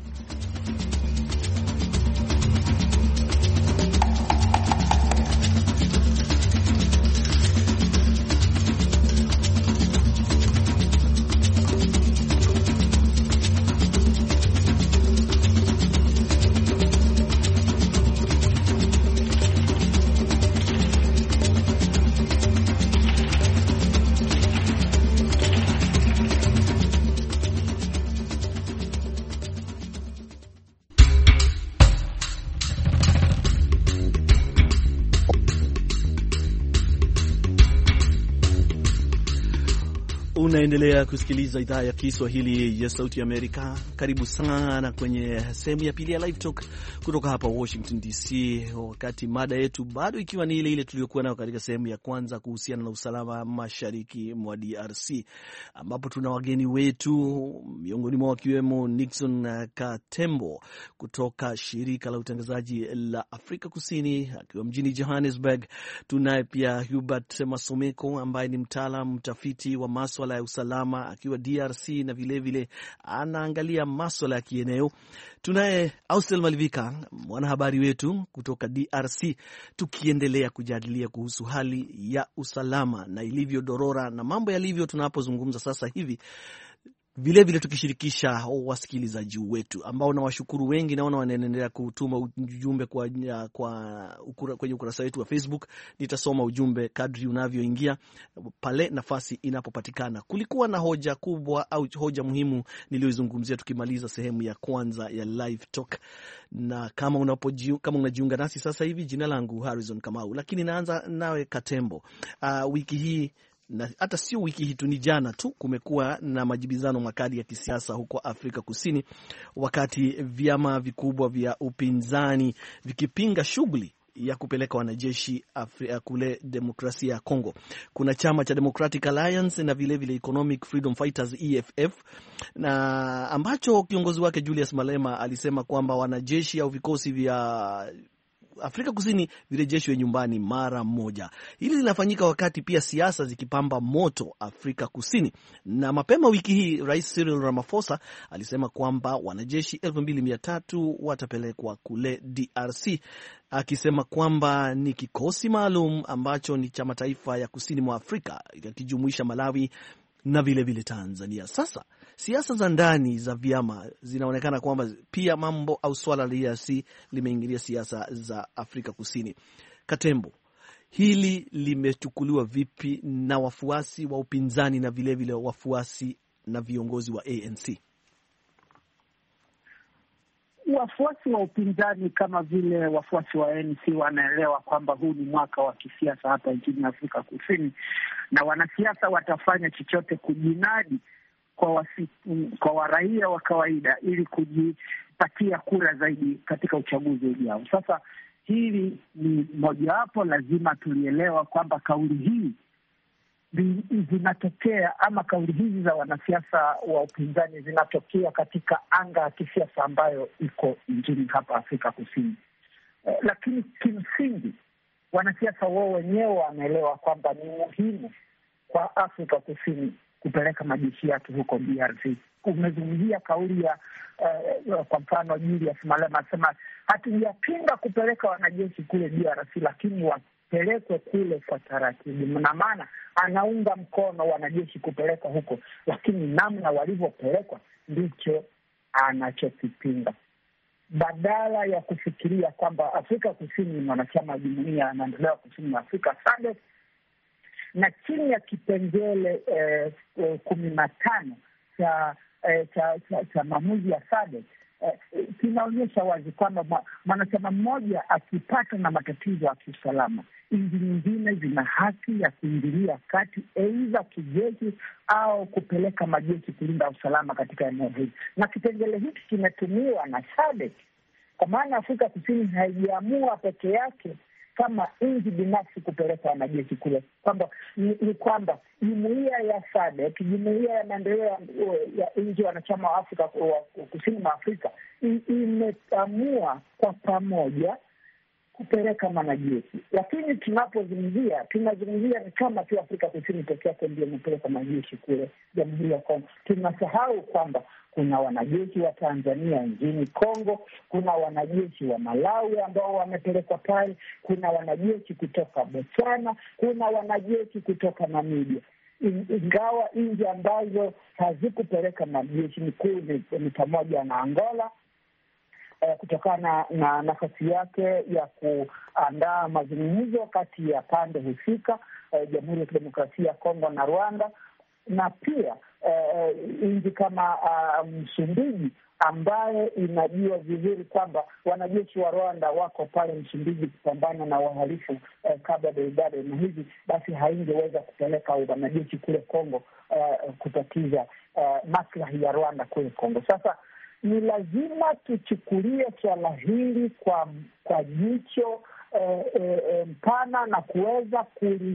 Unaendelea kusikiliza idhaa ya Kiswahili ya Sauti ya Amerika. Karibu sana kwenye sehemu ya pili ya Live Talk kutoka hapa Washington D C, wakati mada yetu bado ikiwa ni ile ile tuliyokuwa nayo katika sehemu ya kwanza kuhusiana na usalama mashariki mwa D R C, ambapo tuna wageni wetu, miongoni mwa wakiwemo Nixon Katembo kutoka shirika la utangazaji la Afrika Kusini akiwa mjini Johannesburg. Tunaye pia Hubert Masomeko ambaye ni mtaalamu mtafiti wa masuala ya usalama akiwa D R C na vile vile anaangalia masuala ya kieneo. Tunaye Austel Malivika, mwanahabari wetu kutoka D R C, tukiendelea kujadilia kuhusu hali ya usalama na ilivyo dorora na mambo yalivyo tunapozungumza sasa hivi, vile vile tukishirikisha wasikilizaji wetu ambao na washukuru wengi, naona wanaendelea kutuma ujumbe kwa, kwa ukura, kwenye ukurasa wetu wa Facebook. Nitasoma ujumbe kadri unavyoingia pale nafasi inapopatikana. Kulikuwa na hoja kubwa au hoja muhimu niliyozungumzia tukimaliza sehemu ya kwanza ya Live Talk, na kama unapojiunga kama unajiunga nasi sasa hivi, jina langu Harrison Kamau, lakini naanza nawe Katembo. Uh, wiki hii na hata sio wiki hii tu, ni jana tu kumekuwa na majibizano makali ya kisiasa huko Afrika Kusini, wakati vyama vikubwa vya upinzani vikipinga shughuli ya kupeleka wanajeshi Afrika kule demokrasia ya Kongo. Kuna chama cha Democratic Alliance na vile vile Economic Freedom Fighters E F F, na ambacho kiongozi wake Julius Malema alisema kwamba wanajeshi au vikosi vya Afrika Kusini virejeshwe nyumbani mara moja. Hili linafanyika wakati pia siasa zikipamba moto Afrika Kusini. Na mapema wiki hii Rais Cyril Ramaphosa alisema kwamba wanajeshi elfu mbili mia tatu watapelekwa kule D R C, akisema kwamba ni kikosi maalum ambacho ni cha mataifa ya kusini mwa Afrika ikijumuisha Malawi na vile vile Tanzania. Sasa siasa za ndani za vyama zinaonekana kwamba pia mambo au swala la D R C limeingilia siasa za Afrika Kusini. Katembo, hili limechukuliwa vipi na wafuasi wa upinzani na vile vile wafuasi na viongozi wa A N C? Wafuasi wa upinzani kama vile wafuasi wa A N C wanaelewa kwamba huu ni mwaka wa kisiasa hapa nchini Afrika Kusini, na wanasiasa watafanya chochote kujinadi kwa wasi, kwa waraia wa kawaida ili kujipatia kura zaidi katika uchaguzi ujao. Sasa hili ni mojawapo, lazima tulielewa kwamba kauli hii zinatokea ama kauli hizi za wanasiasa wa upinzani zinatokea katika anga ya kisiasa ambayo iko nchini hapa Afrika Kusini. Eh, lakini kimsingi wanasiasa wao wenyewe wanaelewa kwamba ni muhimu kwa Afrika Kusini kupeleka majeshi yake huko D R C. Umezungumzia kauli ya uh, kwa mfano Julius Malema asema hatujapinga kupeleka wanajeshi kule D R C, lakini wapelekwe kule kwa taratibu. Na maana anaunga mkono wanajeshi kupeleka huko, lakini namna walivyopelekwa ndicho anachokipinga. Badala ya kufikiria kwamba Afrika Kusini ni mwanachama wa Jumuiya ya Maendeleo ya Kusini mwa Afrika S A D C, na chini ya kipengele eh, eh, kumi na tano cha eh, cha, cha, cha maamuzi ya S A D C eh, kinaonyesha wazi kwamba mwanachama mmoja akipata na matatizo ya kiusalama, nchi nyingine zina haki ya kuingilia kati, aidha kijeshi au kupeleka majeshi kulinda usalama katika eneo hili. Na kipengele hiki kimetumiwa na S A D C kwa maana Afrika Kusini haijaamua peke yake kama nchi binafsi kupeleka wanajeshi kule, kwamba ni, ni kwamba jumuiya ya SADC, jumuiya ya maendeleo ya nchi wanachama wa Afrika wa kusini mwa Afrika imeamua kwa pamoja kupeleka wanajeshi. Lakini tunapozungumzia tunazungumzia ni kama tu Afrika Kusini peke yake ndio imepeleka wanajeshi kule Jamhuri ya Kongo. Tunasahau kwamba kuna wanajeshi wa Tanzania nchini Kongo, kuna wanajeshi wa Malawi ambao wamepelekwa pale, kuna wanajeshi kutoka Botswana, kuna wanajeshi kutoka Namibia. Ingawa nchi ambazo hazikupeleka majeshi mikuu ni pamoja na Angola, eh, kutokana na nafasi yake ya kuandaa mazungumzo kati ya pande husika, eh, Jamhuri ya Kidemokrasia ya Kongo na Rwanda, na pia uh, nchi kama uh, Msumbiji ambaye inajua vizuri kwamba wanajeshi wa Rwanda wako pale Msumbiji kupambana na wahalifu uh, Cabo Delgado, na hivi basi haingeweza kupeleka wanajeshi kule Kongo uh, kutatiza uh, maslahi ya Rwanda kule Kongo. Sasa ni lazima tuchukulie swala hili kwa kwa jicho uh, uh, mpana na kuweza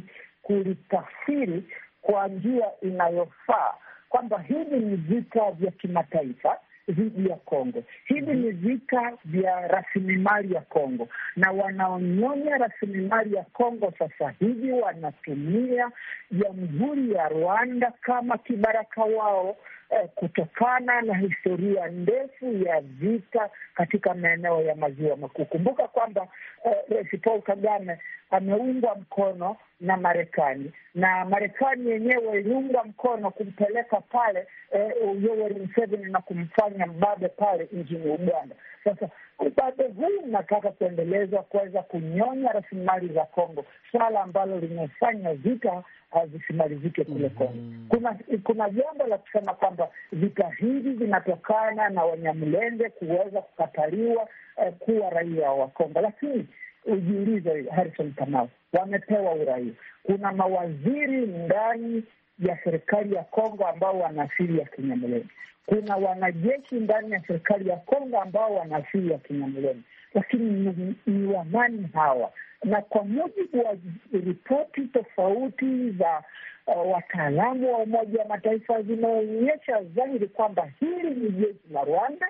kulitafsiri kwa njia inayofaa, kwamba hivi ni vita vya kimataifa dhidi ya Kongo. Hivi ni vita vya rasilimali ya Kongo, na wanaonyonya rasilimali ya Kongo sasa hivi wanatumia Jamhuri ya Rwanda kama kibaraka wao, eh, kutokana na historia ndefu ya vita katika maeneo ya maziwa makuu. Kumbuka kwamba eh, Paul Kagame ameungwa mkono na Marekani, na Marekani yenyewe iliunga mkono kumpeleka pale eh, Yoweri Museveni na kumfanya mbabe pale nchini Uganda. Sasa ubabe huu unataka kuendelezwa kuweza kunyonya rasilimali za Kongo, swala ambalo limefanya vita zisimalizike kule Kongo. Mm-hmm. Kuna kuna jambo la kusema kwamba vita hivi vinatokana na Wanyamulenge kuweza kukataliwa eh, kuwa raia wa Kongo, lakini ujiulize Harrison Kamau, wamepewa uraia. Kuna mawaziri ndani ya serikali ya Kongo ambao wana asili ya Kinyamulenge. Kuna wanajeshi ndani ya serikali ya Kongo ambao wana asili ya Kinyamulenge. Lakini ni, ni wamani hawa, na kwa mujibu wa ripoti tofauti za uh, wataalamu wa Umoja wa Mataifa zinaonyesha dhahiri kwamba hili ni jeshi la Rwanda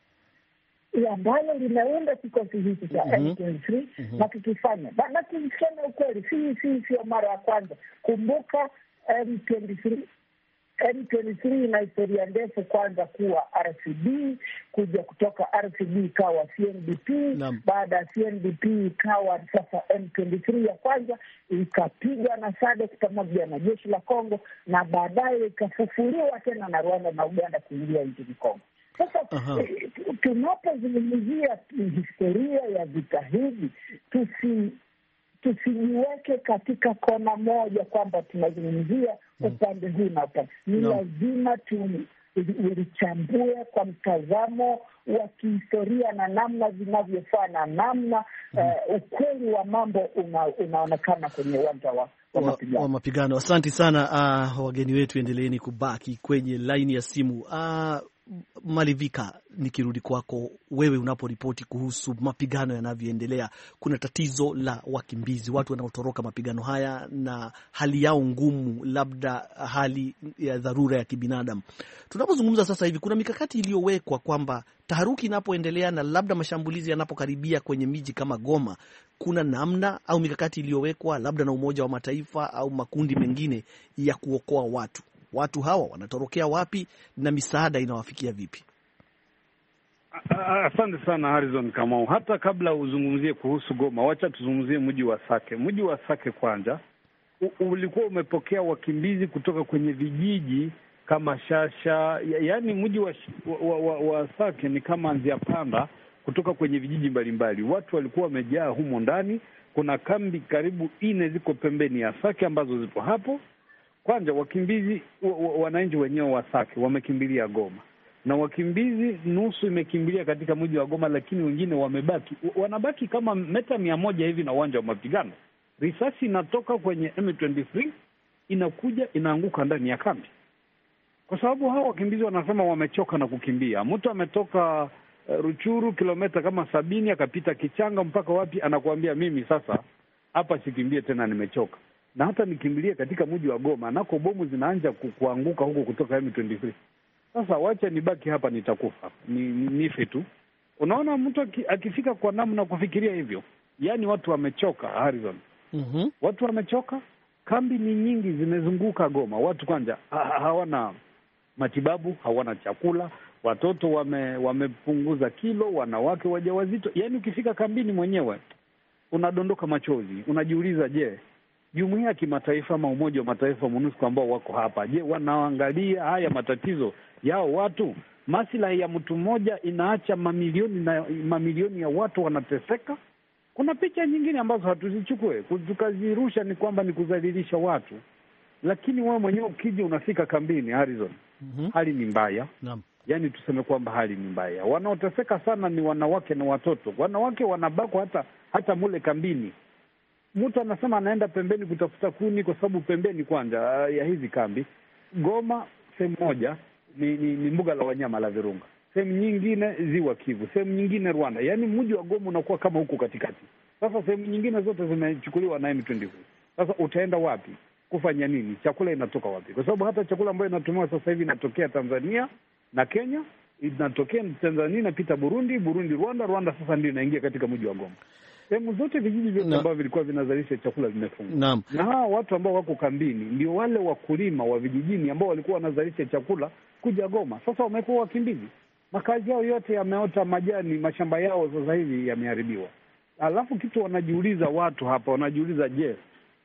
ambalo limeunda kikosi hiki cha M ishirini na tatu. Mm-hmm. Na tukifanya na tukisema ukweli, si si sio mara ya kwanza. Kumbuka M ishirini na tatu M ishirini na tatu ina historia ndefu, kwanza kuwa R C D, kuja kutoka R C D ikawa C N D P, baada ya C N D P ikawa sasa M ishirini na tatu ya kwanza, ikapiga na SADC pamoja na jeshi la Kongo, na baadaye ikafufuliwa tena na Rwanda na Uganda kuingia nchini Kongo. Sasa eh, tunapozungumzia historia ya vita hivi, tusi tusijiweke katika kona moja kwamba tunazungumzia upande huu na upande. Ni no. lazima tulichambue kwa mtazamo wa kihistoria na namna zinavyofaa na namna mm. uh, ukweli wa mambo una, unaonekana kwenye uwanja wa wa mapigano. Wa mapigano. Asante sana uh, wageni wetu, endeleeni kubaki kwenye laini ya simu. Uh, Malivika, nikirudi kwako wewe, unaporipoti kuhusu mapigano yanavyoendelea, kuna tatizo la wakimbizi, watu wanaotoroka mapigano haya na hali yao ngumu, labda hali ya dharura ya kibinadamu. Tunapozungumza sasa hivi, kuna mikakati iliyowekwa kwamba taharuki inapoendelea na labda mashambulizi yanapokaribia kwenye miji kama Goma, kuna namna au mikakati iliyowekwa labda na Umoja wa Mataifa au makundi mengine ya kuokoa watu. Watu hawa wanatorokea wapi na misaada inawafikia vipi? Asante sana Harrison Kamau. Hata kabla uzungumzie kuhusu Goma, wacha tuzungumzie mji wa Sake. Mji wa Sake kwanza ulikuwa umepokea wakimbizi kutoka kwenye vijiji kama Shasha, yaani mji wa, wa, wa, wa Sake ni kama njia panda kutoka kwenye vijiji mbalimbali. Watu walikuwa wamejaa humo ndani. Kuna kambi karibu nne ziko pembeni ya Sake ambazo zipo hapo. Kwanza wakimbizi, wananchi wenyewe wa Sake wamekimbilia Goma, na wakimbizi nusu imekimbilia katika mji wa Goma, lakini wengine wamebaki, wanabaki kama meta mia moja hivi na uwanja wa mapigano. Risasi inatoka kwenye M ishirini na tatu inakuja inaanguka ndani ya kambi, kwa sababu hao wakimbizi wanasema wamechoka na kukimbia. Mtu ametoka uh, Ruchuru kilomita kama sabini, akapita Kichanga mpaka wapi, anakuambia mimi sasa hapa sikimbie tena, nimechoka. Na hata nikimbilie katika mji wa Goma nako bomu zinaanza kuanguka huko kutoka M ishirini na tatu. Sasa wacha nibaki hapa, nitakufa ni, ni, nife tu. Unaona mtu akifika kwa namna kufikiria hivyo, yaani watu wamechoka, Harrison. Mm-hmm. Watu wamechoka. Kambi ni nyingi zimezunguka Goma. Watu kwanza ha, hawana matibabu, hawana chakula, watoto wame, wamepunguza kilo, wanawake wajawazito. Yaani ukifika kambini mwenyewe unadondoka machozi. Unajiuliza, je, jumuiya ya kimataifa ama Umoja wa Mataifa MONUSCO ambao wako hapa, je, wanaangalia haya matatizo yao watu? Maslahi ya mtu mmoja inaacha mamilioni na mamilioni ya watu wanateseka. Kuna picha nyingine ambazo hatuzichukue tukazirusha, ni kwamba ni kudhalilisha watu. Lakini wewe mwenyewe ukija unafika kambini, Harrison, mm-hmm. hali ni mbaya. Naam. Yaani tuseme kwamba hali ni mbaya. Wanaoteseka sana ni wanawake na watoto. Wanawake wanabakwa hata hata mule kambini. Mtu anasema anaenda pembeni kutafuta kuni kwa sababu pembeni kwanza ya hizi kambi. Goma sehemu moja ni, ni, ni mbuga la wanyama la Virunga. Sehemu nyingine Ziwa Kivu, sehemu nyingine Rwanda. Yaani mji wa Goma unakuwa kama huko katikati. Sasa sehemu nyingine zote zimechukuliwa na M ishirini na tatu. Sasa utaenda wapi? Kufanya nini? Chakula inatoka wapi? Kwa sababu hata chakula ambayo inatumiwa sasa hivi inatokea Tanzania na Kenya, inatokea Tanzania inapita Burundi, Burundi Rwanda, Rwanda sasa ndio inaingia katika mji wa Goma. Sehemu zote vijiji vyote ambavyo vilikuwa vinazalisha chakula vimefungwa. Naam. Na hawa watu ambao wako kambini ndio wale wakulima wa vijijini ambao walikuwa wanazalisha chakula kuja Goma. Sasa wamekuwa wakimbizi. Makazi yao yote yameota majani, mashamba yao sasa hivi yameharibiwa. Alafu kitu wanajiuliza watu hapa, wanajiuliza, je,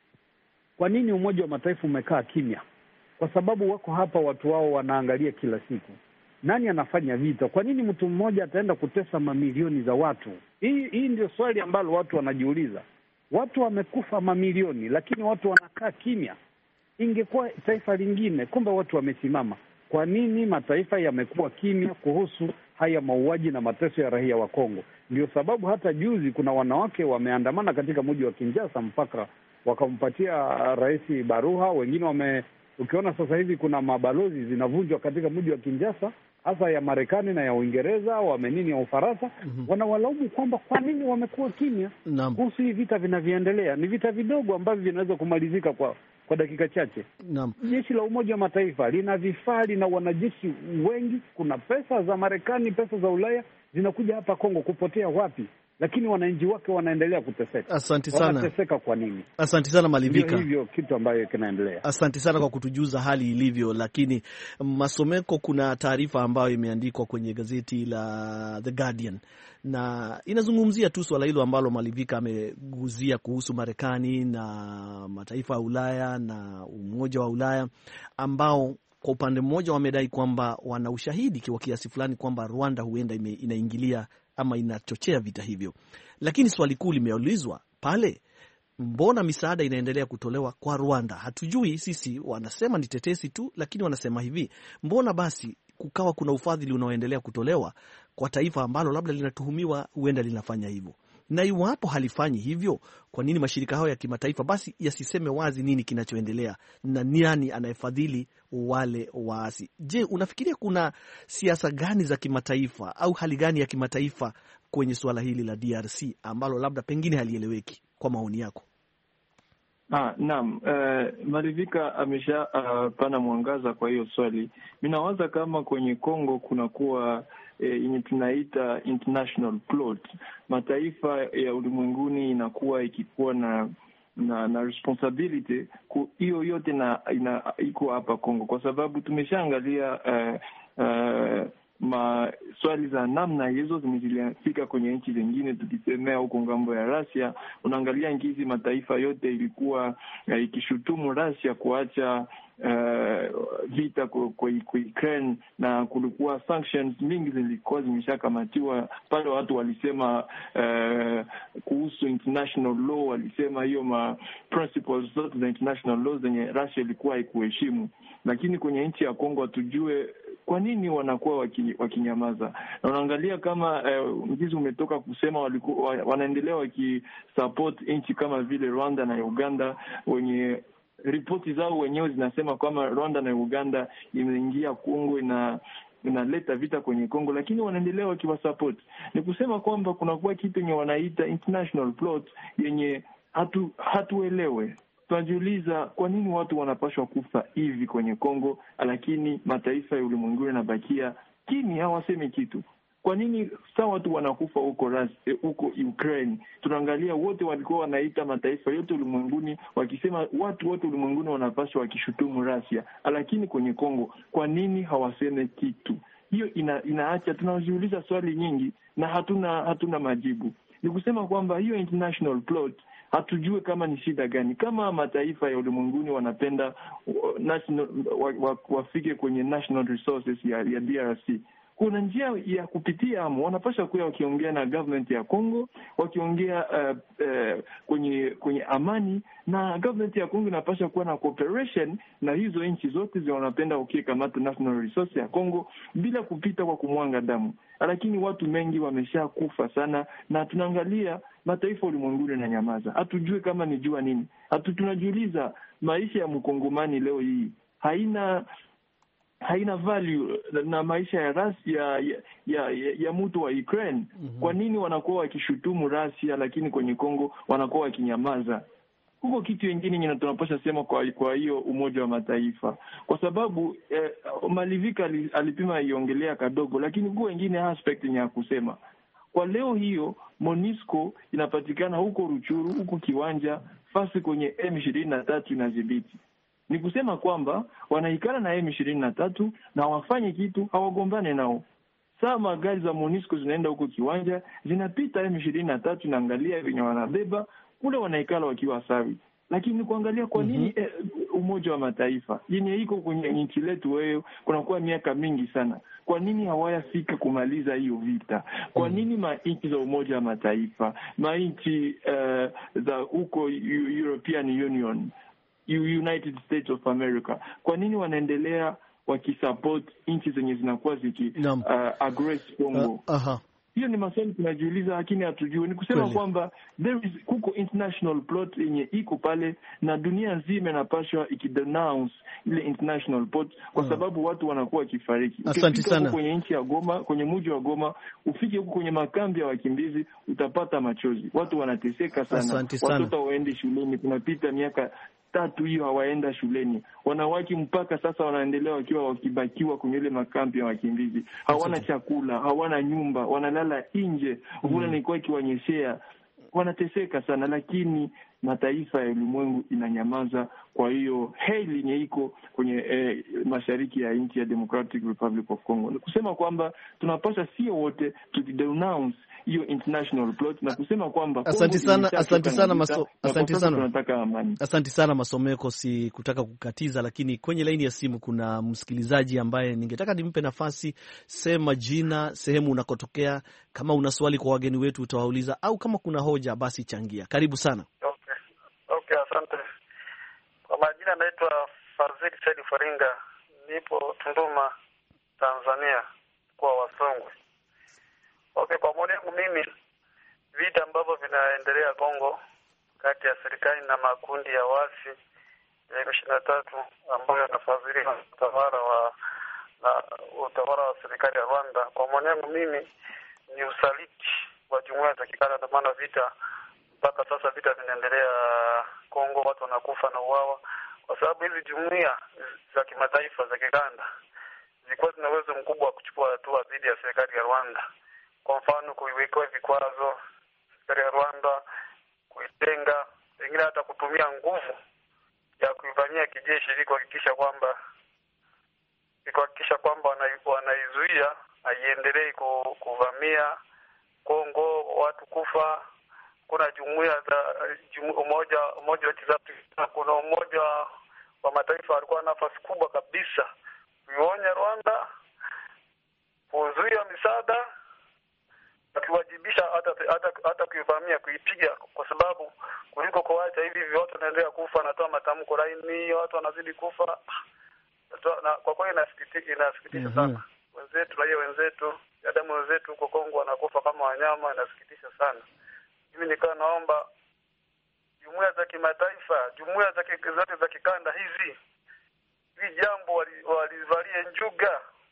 kwa nini Umoja wa Mataifa umekaa kimya? Kwa sababu wako hapa watu wao wanaangalia kila siku. Nani anafanya vita? Kwa nini mtu mmoja ataenda kutesa mamilioni za watu? Hii hii ndio swali ambalo watu wanajiuliza. Watu wamekufa mamilioni, lakini watu wanakaa kimya. Ingekuwa taifa lingine, kumbe watu wamesimama. Kwa nini mataifa yamekuwa kimya kuhusu haya mauaji na mateso ya raia wa Kongo? Ndio sababu hata juzi kuna wanawake wameandamana katika mji wa Kinshasa mpaka wakampatia rais baruha. Wengine wame ukiona sasa hivi kuna mabalozi zinavunjwa katika mji wa Kinshasa, hasa ya Marekani na ya Uingereza, wamenini ya Ufaransa. Mm-hmm. Wanawalaumu kwamba kwa nini wamekuwa kimya kuhusu hii vita vinavyoendelea. Ni vita vidogo ambavyo vinaweza kumalizika kwa kwa dakika chache. Naam. Jeshi la Umoja wa Mataifa lina vifaa, lina wanajeshi wengi, kuna pesa za Marekani, pesa za Ulaya zinakuja hapa Kongo, kupotea wapi? Lakini wananchi wake wanaendelea kuteseka. Asante sana. Wanateseka kwa nini? Asante sana Malivika. Hivyo kitu ambayo kinaendelea. Asante sana kwa kutujuza hali ilivyo. Lakini Masomeko, kuna taarifa ambayo imeandikwa kwenye gazeti la The Guardian na inazungumzia tu swala hilo ambalo Malivika ameguzia kuhusu Marekani na mataifa ya Ulaya na Umoja wa Ulaya, ambao kwa upande mmoja wamedai kwamba wana ushahidi kwa kiasi fulani kwamba Rwanda huenda ime, inaingilia ama inachochea vita hivyo. Lakini swali kuu limeulizwa pale, mbona misaada inaendelea kutolewa kwa Rwanda? Hatujui sisi, wanasema ni tetesi tu, lakini wanasema hivi, mbona basi kukawa kuna ufadhili unaoendelea kutolewa kwa taifa ambalo labda linatuhumiwa huenda linafanya hivyo? Na iwapo halifanyi hivyo, kwa nini mashirika hayo ya kimataifa basi yasiseme wazi nini kinachoendelea na nani anayefadhili wale waasi? Je, unafikiria kuna siasa gani za kimataifa au hali gani ya kimataifa kwenye suala hili la D R C ambalo labda pengine halieleweki kwa maoni yako? Ah, naam, uh, Malivika amesha uh, pana mwangaza kwa hiyo swali. Mimi nawaza kama kwenye Kongo kunakuwa yenye eh, tunaita international plot. Mataifa ya ulimwenguni inakuwa ikikuwa na na na responsibility hiyo yote na ina iko hapa Kongo, kwa sababu tumeshaangalia uh, uh, ma swali za namna hizo zimefika kwenye nchi zingine. Tukisemea huko ngambo ya Russia, unaangalia ngizi mataifa yote ilikuwa uh, ikishutumu Russia kuacha uh, vita kwa Ukraine, na kulikuwa sanctions mingi zilikuwa zimeshakamatiwa pale. Watu walisema uh, kuhusu international law, walisema hiyo ma principles zote za international law zenye Russia ilikuwa haikuheshimu. Lakini kwenye nchi ya Kongo hatujue kwa nini wanakuwa waki, wakinyamaza. Na unaangalia kama uh, mjizi umetoka kusema walikuwa wanaendelea wakisupport nchi kama vile Rwanda na Uganda, wenye ripoti zao wenyewe zinasema kwamba Rwanda na Uganda imeingia Kongo na inaleta vita kwenye Kongo, lakini wanaendelea wakiwasupport. Ni kusema kwamba kuna kuwa kitu yenye wanaita international plot yenye hatu hatuelewe. Tunajiuliza kwa nini watu wanapaswa kufa hivi kwenye Kongo, lakini mataifa ya ulimwengu yanabakia kimya, hawasemi kitu. Kwa nini saa watu wanakufa huko Russia, huko Ukraine? Tunaangalia wote walikuwa wanaita mataifa yote ulimwenguni wakisema watu wote ulimwenguni wanapaswa wakishutumu Russia, lakini kwenye Kongo kwa nini hawaseme kitu? Hiyo ina, inaacha tunajiuliza swali nyingi na hatuna hatuna majibu. Ni kusema kwamba hiyo international plot hatujue kama ni shida gani. Kama mataifa ya ulimwenguni wanapenda national, wafike kwenye national resources ya, ya D R C, kuna njia ya kupitia amo. Wanapaswa kuwa wakiongea na government ya Kongo, wakiongea uh, uh, kwenye kwenye amani, na government ya Kongo inapaswa kuwa na cooperation na hizo nchi zote zi wanapenda ukikamata national resource ya Kongo bila kupita kwa kumwanga damu. Lakini watu mengi wamesha kufa sana, na tunaangalia mataifa ulimwenguni na nyamaza. Hatujue kama ni jua nini. Hatu tunajiuliza maisha ya mkongomani leo hii haina haina value na maisha ya Russia ya ya, ya, ya mtu wa Ukraine. Mm-hmm. Kwa nini wanakuwa wakishutumu Russia lakini kwenye Kongo wanakuwa wakinyamaza? Huko kitu kingine nyingine tunapaswa sema kwa kwa hiyo Umoja wa Mataifa, kwa sababu eh, Malivika alipima iongelea kadogo, lakini huko wengine aspect ya kusema kwa leo hiyo MONUSCO inapatikana huko Ruchuru, huko kiwanja fasi kwenye M ishirini na tatu inadhibiti. Ni kusema kwamba wanaikana na M ishirini na tatu na wafanye kitu, hawagombane nao. Saa magari za MONUSCO zinaenda huko kiwanja, zinapita M ishirini na tatu inaangalia venye wanabeba, kule wanaikala wakiwa sawi. Lakini kuangalia kwa nini mm-hmm. eh, Umoja wa Mataifa yenye iko kwenye nchi letu wewe kunakuwa miaka mingi sana, kwa nini hawayafika kumaliza hiyo vita? Kwa nini manchi za Umoja wa Mataifa, manchi uh, za huko European Union, United States of America, kwa nini wanaendelea wakisupport nchi zenye zinakuwa ziki uh, aggress Kongo? Uh, uh-huh. Hiyo ni maswali tunajiuliza, lakini hatujui. Ni kusema kwamba there is kuko international plot yenye iko pale, na dunia nzima inapaswa ikidenounce ile international plot, kwa sababu watu wanakuwa wakifariki. Asante sana. Kwenye nchi ya Goma, kwenye mji wa Goma, ufike huko kwenye makambi ya wakimbizi, utapata machozi. Watu wanateseka sana. Watoto waende shuleni, kunapita miaka tatu hiyo hawaenda shuleni. Wanawake mpaka sasa wanaendelea wakiwa wakibakiwa kwenye ile makambi ya wakimbizi. Hawana chakula, hawana nyumba, wanalala nje. Mvua mm. ilikuwa ikiwanyeshea. Wanateseka sana, lakini mataifa ya ulimwengu inanyamaza. Kwa hiyo heli yenye iko kwenye eh, mashariki ya nchi ya Democratic Republic of Congo, ni kusema kwamba tunapaswa sio wote tudenounce hiyo international plot na kusema kwamba asante sana, asante sana maso, asante sana, tunataka amani. Asante sana Masomeko, si kutaka kukatiza, lakini kwenye laini ya simu kuna msikilizaji ambaye ningetaka nimpe nafasi. Sema jina, sehemu unakotokea, kama una swali kwa wageni wetu utawauliza, au kama kuna hoja basi changia. Karibu sana. Okay, okay, asante. Kwa majina naitwa Fazil Said Faringa, nipo Tunduma, Tanzania, kwa Wasongwe. Okay, kwa maoni yangu mimi, vita ambavyo vinaendelea Kongo kati ya serikali na makundi ya waasi ya M ishirini na tatu ambayo yanafadhiliwa na utawala wa na utawala wa serikali ya Rwanda, kwa maoni yangu mimi ni usaliti wa jumuiya za kikanda. Ndio maana vita mpaka sasa vita vinaendelea Kongo, watu wanakufa na uwawa, kwa sababu hizi jumuiya za kimataifa za kikanda zilikuwa zina uwezo mkubwa wa kuchukua hatua dhidi ya serikali ya Rwanda. Kwa mfano kuiwekea vikwazo serikali ya Rwanda, kuitenga, pengine hata kutumia nguvu ya kuivamia kijeshi ili kuhakikisha kwamba kuhakikisha kwamba wanaizuia haiendelee kuvamia Kongo, watu kufa. Kuna jumuiya za jumu, umoja umoja wa Afrika, kuna umoja wa mataifa alikuwa na nafasi kubwa kabisa kuionya Rwanda, kuzuia misaada, akiwajibisha hata hata hata kuivamia, kuipiga, kwa sababu kuliko kuacha hivi hivi watu wanaendelea kufa, anatoa matamko laini, watu wanazidi kufa. Na kwa kweli inasikitisha, inasikitisha mm-hmm. sana. Wenzetu, raia wenzetu, damu wenzetu huko Kongo wanakufa kama wanyama, inasikitisha sana. Mimi nikaa naomba jumuiya za kimataifa, jumuiya za zote za kikanda hizi, hili jambo walivalie njuga,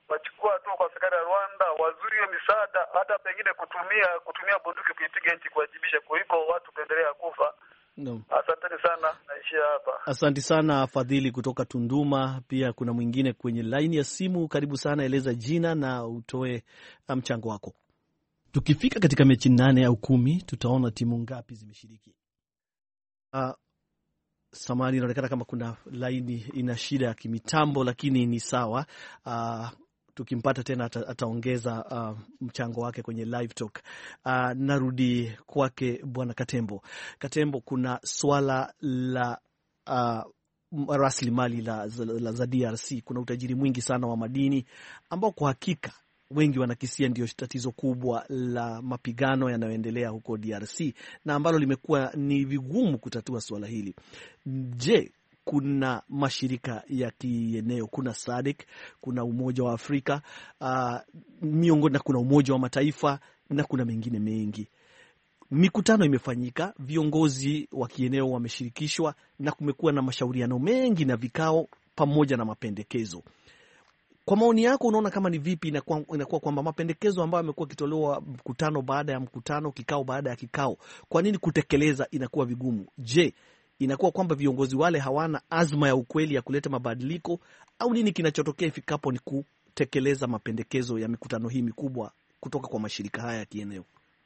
wachukua tu kwa serikali ya Rwanda, wazuie misaada, hata pengine kutumia kutumia bunduki kuipiga nchi kuwajibisha, kuliko watu kuendelea kufa. No. Asante sana, naishia hapa. Asante sana Fadhili kutoka Tunduma. Pia kuna mwingine kwenye laini ya simu. Karibu sana, eleza jina na utoe mchango wako. Tukifika katika mechi nane au kumi, tutaona timu ngapi zimeshiriki. Uh, Samani, inaonekana kama kuna laini ina shida ya kimitambo, lakini ni sawa. Uh, tukimpata tena ata, ataongeza uh, mchango wake kwenye live talk. Uh, narudi kwake Bwana Katembo. Katembo, kuna swala la uh, rasilimali la, la, za D R C. Kuna utajiri mwingi sana wa madini ambao kwa hakika wengi wanakisia ndio tatizo kubwa la mapigano yanayoendelea huko D R C na ambalo limekuwa ni vigumu kutatua swala hili. Je, kuna mashirika ya kieneo, kuna S A D C, kuna Umoja wa Afrika, uh, miongoni na kuna Umoja wa Mataifa na kuna mengine mengi. Mikutano imefanyika, viongozi wa kieneo wameshirikishwa na kumekuwa na mashauriano mengi na vikao pamoja na mapendekezo. Kwa maoni yako, unaona kama ni vipi inakuwa, inakuwa kwamba mapendekezo ambayo yamekuwa kitolewa mkutano baada ya mkutano, kikao baada ya kikao, kwa nini kutekeleza inakuwa vigumu? Je, inakuwa kwamba viongozi wale hawana azma ya ukweli ya kuleta mabadiliko, au nini kinachotokea ifikapo ni kutekeleza mapendekezo ya mikutano hii mikubwa kutoka kwa mashirika haya ya kieneo?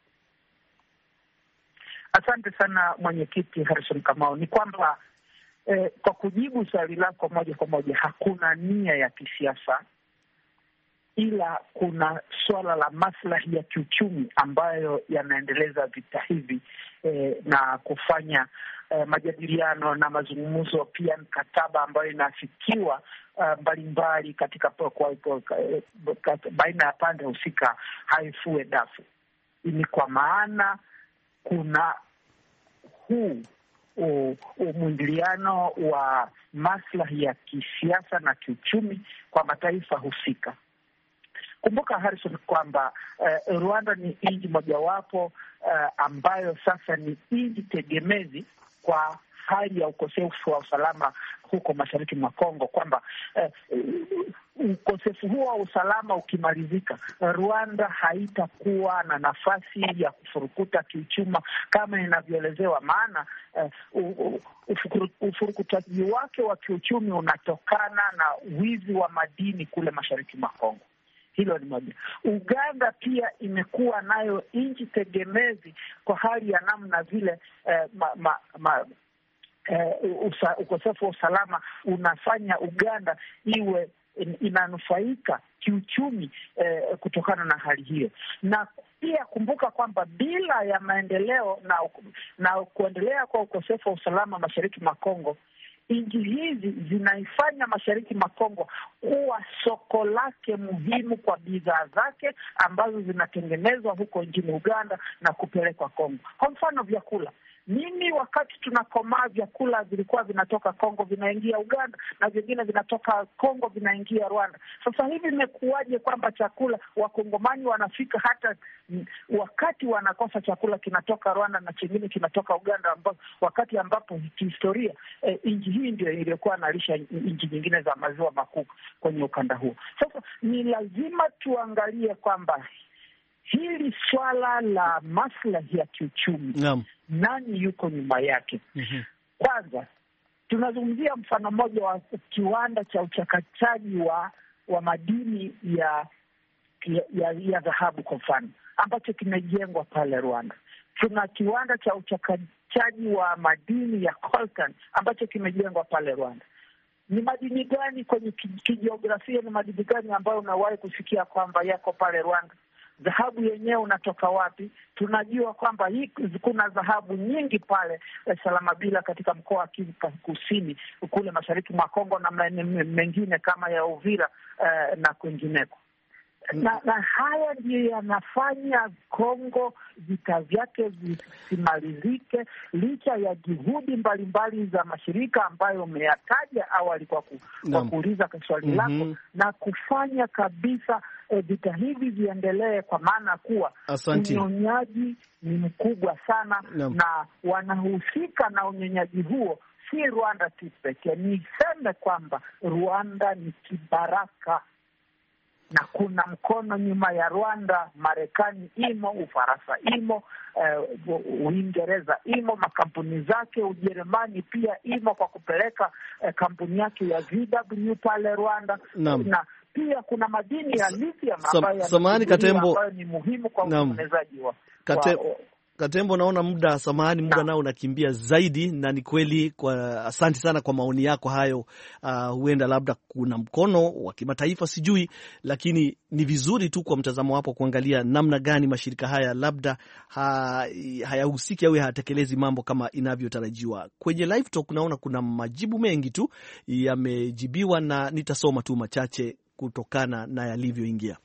Asante sana mwenyekiti Harrison Kamau. Ni kwamba eh, kwa kujibu swali lako moja kwa moja, hakuna nia ya kisiasa, ila kuna swala la maslahi ya kiuchumi ambayo yanaendeleza vita hivi eh, na kufanya eh, majadiliano na mazungumzo, pia mkataba ambayo inafikiwa uh, mbalimbali katika kwa, kwa, kwa, kwa, baina ya pande husika haifue dafu. Ni kwa maana kuna huu umwingiliano wa maslahi ya kisiasa na kiuchumi kwa mataifa husika. Kumbuka Harrison kwamba uh, Rwanda ni nchi mojawapo uh, ambayo sasa ni nchi tegemezi kwa hali ya ukosefu wa usalama huko mashariki mwa Kongo, kwamba uh, ukosefu huo wa usalama ukimalizika, Rwanda haitakuwa na nafasi ya kufurukuta kiuchumi kama inavyoelezewa, maana uh, ufurukutaji wake wa kiuchumi unatokana na wizi wa madini kule mashariki mwa Kongo. Hilo ni moja. Uganda pia imekuwa nayo nchi tegemezi kwa hali ya namna vile eh, ma, ma, ma, eh, usa, ukosefu wa usalama unafanya Uganda iwe inanufaika kiuchumi eh, kutokana na hali hiyo. Na pia kumbuka kwamba bila ya maendeleo na, na kuendelea kwa ukosefu wa usalama mashariki mwa Kongo, nchi hizi zinaifanya mashariki mwa Kongo kuwa soko lake muhimu kwa bidhaa zake ambazo zinatengenezwa huko nchini Uganda na kupelekwa Kongo. Kwa mfano vyakula. Mimi wakati tunakomaa vyakula vilikuwa vinatoka Kongo vinaingia Uganda na vingine vinatoka Kongo vinaingia Rwanda. Sasa hivi imekuwaje kwamba chakula wakongomani wanafika hata m, wakati wanakosa chakula kinatoka Rwanda na chingine kinatoka Uganda, ambapo wakati ambapo kihistoria e, nchi hii ndio iliyokuwa inalisha nchi nyingine za maziwa makuu kwenye ukanda huo. Sasa ni lazima tuangalie kwamba hili swala la maslahi ya kiuchumi, Naam. nani yuko nyuma yake? Mm-hmm. Kwanza tunazungumzia mfano mmoja wa kiwanda cha uchakachaji wa wa madini ya ya, ya dhahabu kwa mfano, ambacho kimejengwa pale Rwanda. Tuna kiwanda cha uchakachaji wa madini ya coltan ambacho kimejengwa pale Rwanda. Ni madini gani kwenye kijiografia, ni madini gani ambayo unawahi kusikia kwamba yako pale Rwanda? Dhahabu yenyewe unatoka wapi? Tunajua kwamba hii kuna dhahabu nyingi pale eh, Salamabila katika mkoa wa Kivu Kusini kule mashariki mwa Kongo na maeneo mengine kama ya Uvira eh, na kwingineko. Na, na haya ndiyo yanafanya Kongo vita vyake visimalizike licha ya juhudi mbalimbali za mashirika ambayo umeyataja awali kwa, ku, kwa kuuliza swali lako, mm-hmm. na kufanya kabisa e, vita hivi viendelee, kwa maana kuwa unyonyaji ni mkubwa sana. Naam. Na wanahusika na unyonyaji huo si Rwanda tu pekee. Niseme kwamba Rwanda ni kibaraka na kuna mkono nyuma ya Rwanda. Marekani imo, Ufaransa imo, uh, Uingereza imo, makampuni zake, Ujerumani pia imo kwa kupeleka uh, kampuni yake ya V W pale Rwanda. Naam. Na pia kuna madini ya lithium ambayo samahani Katembo, ambayo ni muhimu kwa utengenezaji wa Kate... wa Katembo, naona muda, samahani, muda nao unakimbia zaidi, na ni kweli. Kwa asante sana kwa maoni yako hayo. Uh, huenda labda kuna mkono wa kimataifa sijui, lakini ni vizuri tu kwa mtazamo wapo kuangalia namna gani mashirika haya labda ha, hayahusiki au hayatekelezi mambo kama inavyotarajiwa. Kwenye live talk naona kuna majibu mengi tu yamejibiwa, na nitasoma tu machache kutokana na yalivyoingia.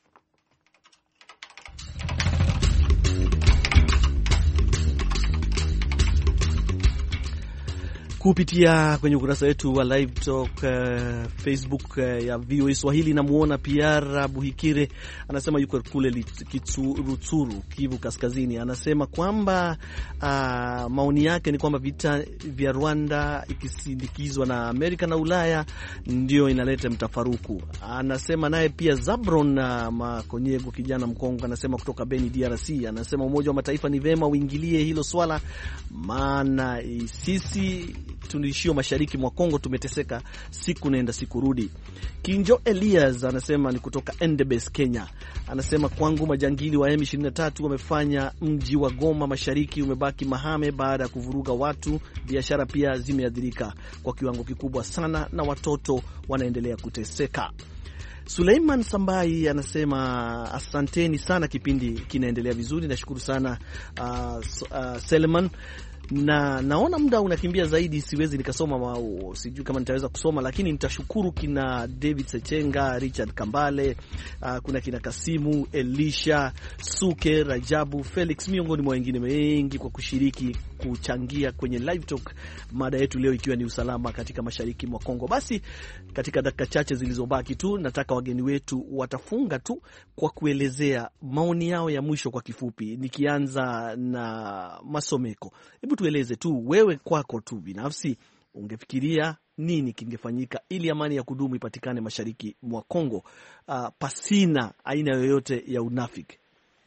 Kupitia kwenye ukurasa wetu wa Live Talk uh, Facebook uh, ya V O A Swahili. Namuona Piara Buhikire anasema yuko kule Rutsuru, Kivu Kaskazini. Anasema kwamba uh, maoni yake ni kwamba vita vya Rwanda ikisindikizwa na Amerika na Ulaya ndio inaleta mtafaruku. Anasema naye pia Zabron uh, Makonyego, kijana Mkongo, anasema kutoka Beni D R C, anasema Umoja wa Mataifa ni vema uingilie hilo swala, maana sisi tunishio mashariki mwa Kongo tumeteseka siku nenda siku rudi. Kinjo Elias anasema ni kutoka Endebess, Kenya. Anasema kwangu majangili wa M ishirini na tatu wamefanya mji wa Goma mashariki umebaki mahame baada ya kuvuruga watu, biashara pia zimeathirika kwa kiwango kikubwa sana na watoto wanaendelea kuteseka. Suleiman Sambai anasema asanteni sana, kipindi kinaendelea vizuri, nashukuru sana uh, uh, Seleman. Na naona muda unakimbia zaidi, siwezi nikasoma mao, sijui kama nitaweza kusoma, lakini nitashukuru kina David Sechenga, Richard Kambale, uh, kuna kina Kasimu, Elisha, Suke, Rajabu, Felix, miongoni mwa wengine wengi kwa kushiriki kuchangia kwenye live talk, mada yetu leo ikiwa ni usalama katika mashariki mwa Kongo. Basi katika dakika chache zilizobaki tu, nataka wageni wetu watafunga tu kwa kuelezea maoni yao ya mwisho kwa kifupi, nikianza na Masomeko. Hebu tueleze tu wewe, kwako tu binafsi, ungefikiria nini kingefanyika ili amani ya kudumu ipatikane mashariki mwa Kongo, uh, pasina aina yoyote ya unafiki?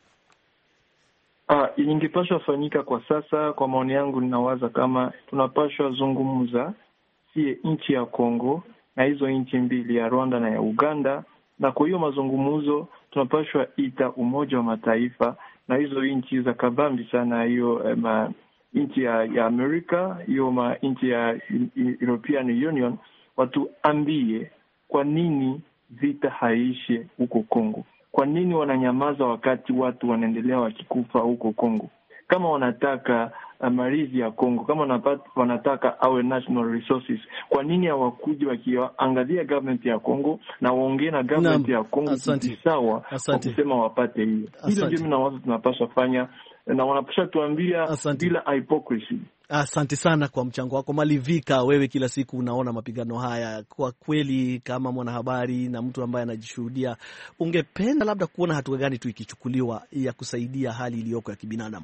Ah, ingepashwa fanyika kwa sasa. Kwa maoni yangu, ninawaza kama tunapashwa zungumza sie nchi ya Kongo na hizo nchi mbili ya Rwanda na ya Uganda, na kwa hiyo mazungumzo tunapashwa ita Umoja wa Mataifa na hizo nchi za kabambi sana, hiyo eh, nchi ya, ya Amerika, hiyo ma nchi ya European Union, watuambie kwa nini vita haishe huko Kongo. Kwa nini wananyamaza wakati watu wanaendelea wakikufa huko Kongo? Kama wanataka uh, marizi ya Kongo, kama wanapata, wanataka our national resources, kwa nini hawakuji wakiangalia government ya Kongo na waongee na government ya Kongo sawa kwa kusema wapate hiyo? Hilo ndio mimi na watu tunapaswa fanya, na wanapaswa tuambia bila hypocrisy. Asante sana kwa mchango wako Malivika. Wewe kila siku unaona mapigano haya, kwa kweli kama mwanahabari na mtu ambaye anajishuhudia, ungependa labda kuona hatua gani tu ikichukuliwa ya kusaidia hali iliyoko ya kibinadamu?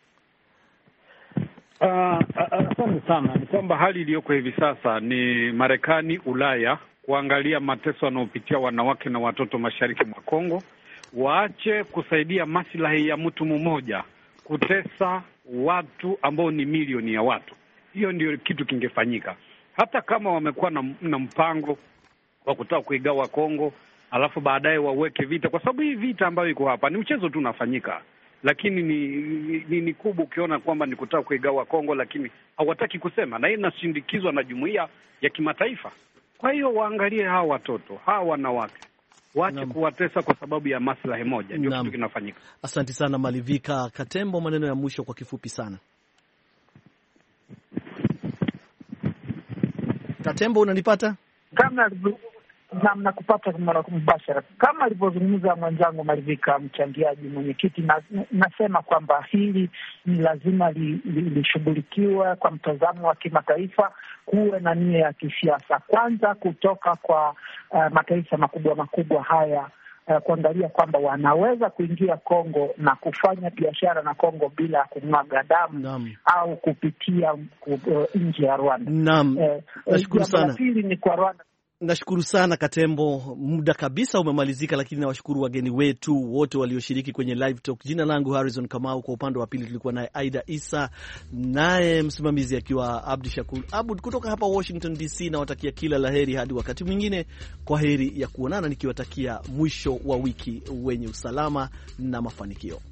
Asante uh, sana. Ni kwamba hali iliyoko hivi sasa ni Marekani, Ulaya kuangalia mateso wanaopitia wanawake na watoto mashariki mwa Kongo, waache kusaidia maslahi ya mtu mmoja kutesa watu ambao ni milioni ya watu. Hiyo ndio kitu kingefanyika. Hata kama wamekuwa na, na mpango wa kutaka kuigawa Kongo, alafu baadaye waweke vita, kwa sababu hii vita ambayo iko hapa ni mchezo tu unafanyika, lakini ni ni, ni kubwa ukiona kwamba ni kutaka kuigawa Kongo, lakini hawataki kusema, na hii inashindikizwa na jumuiya ya kimataifa. Kwa hiyo waangalie hawa watoto, hawa wanawake, waache kuwatesa kwa sababu ya maslahi moja. Ndio kitu kinafanyika. Asante sana Malivika. Katembo, maneno ya mwisho kwa kifupi sana. Katembo, unanipata? Kama namna kupata mbashara kama alivyozungumza mwenzangu Malivika, mchangiaji mwenyekiti, na nasema kwamba hili ni lazima lishughulikiwe li, kwa mtazamo wa kimataifa, kuwe na nia ya kisiasa kwanza kutoka kwa uh, mataifa makubwa makubwa haya, uh, kuangalia kwamba wanaweza kuingia Kongo na kufanya biashara na Kongo bila kumwaga damu au kupitia uh, nje ya Rwanda. Naam. Uh, nashukuru sana. Pili ni kwa Rwanda Nashukuru sana Katembo, muda kabisa umemalizika, lakini nawashukuru wageni wetu wote walioshiriki kwenye live talk. Jina langu Harrison Kamau, kwa upande wa pili tulikuwa naye Aida Isa, naye msimamizi akiwa Abdi Shakur Abud kutoka hapa Washington D C. Nawatakia kila laheri hadi wakati mwingine. Kwa heri ya kuonana, nikiwatakia mwisho wa wiki wenye usalama na mafanikio.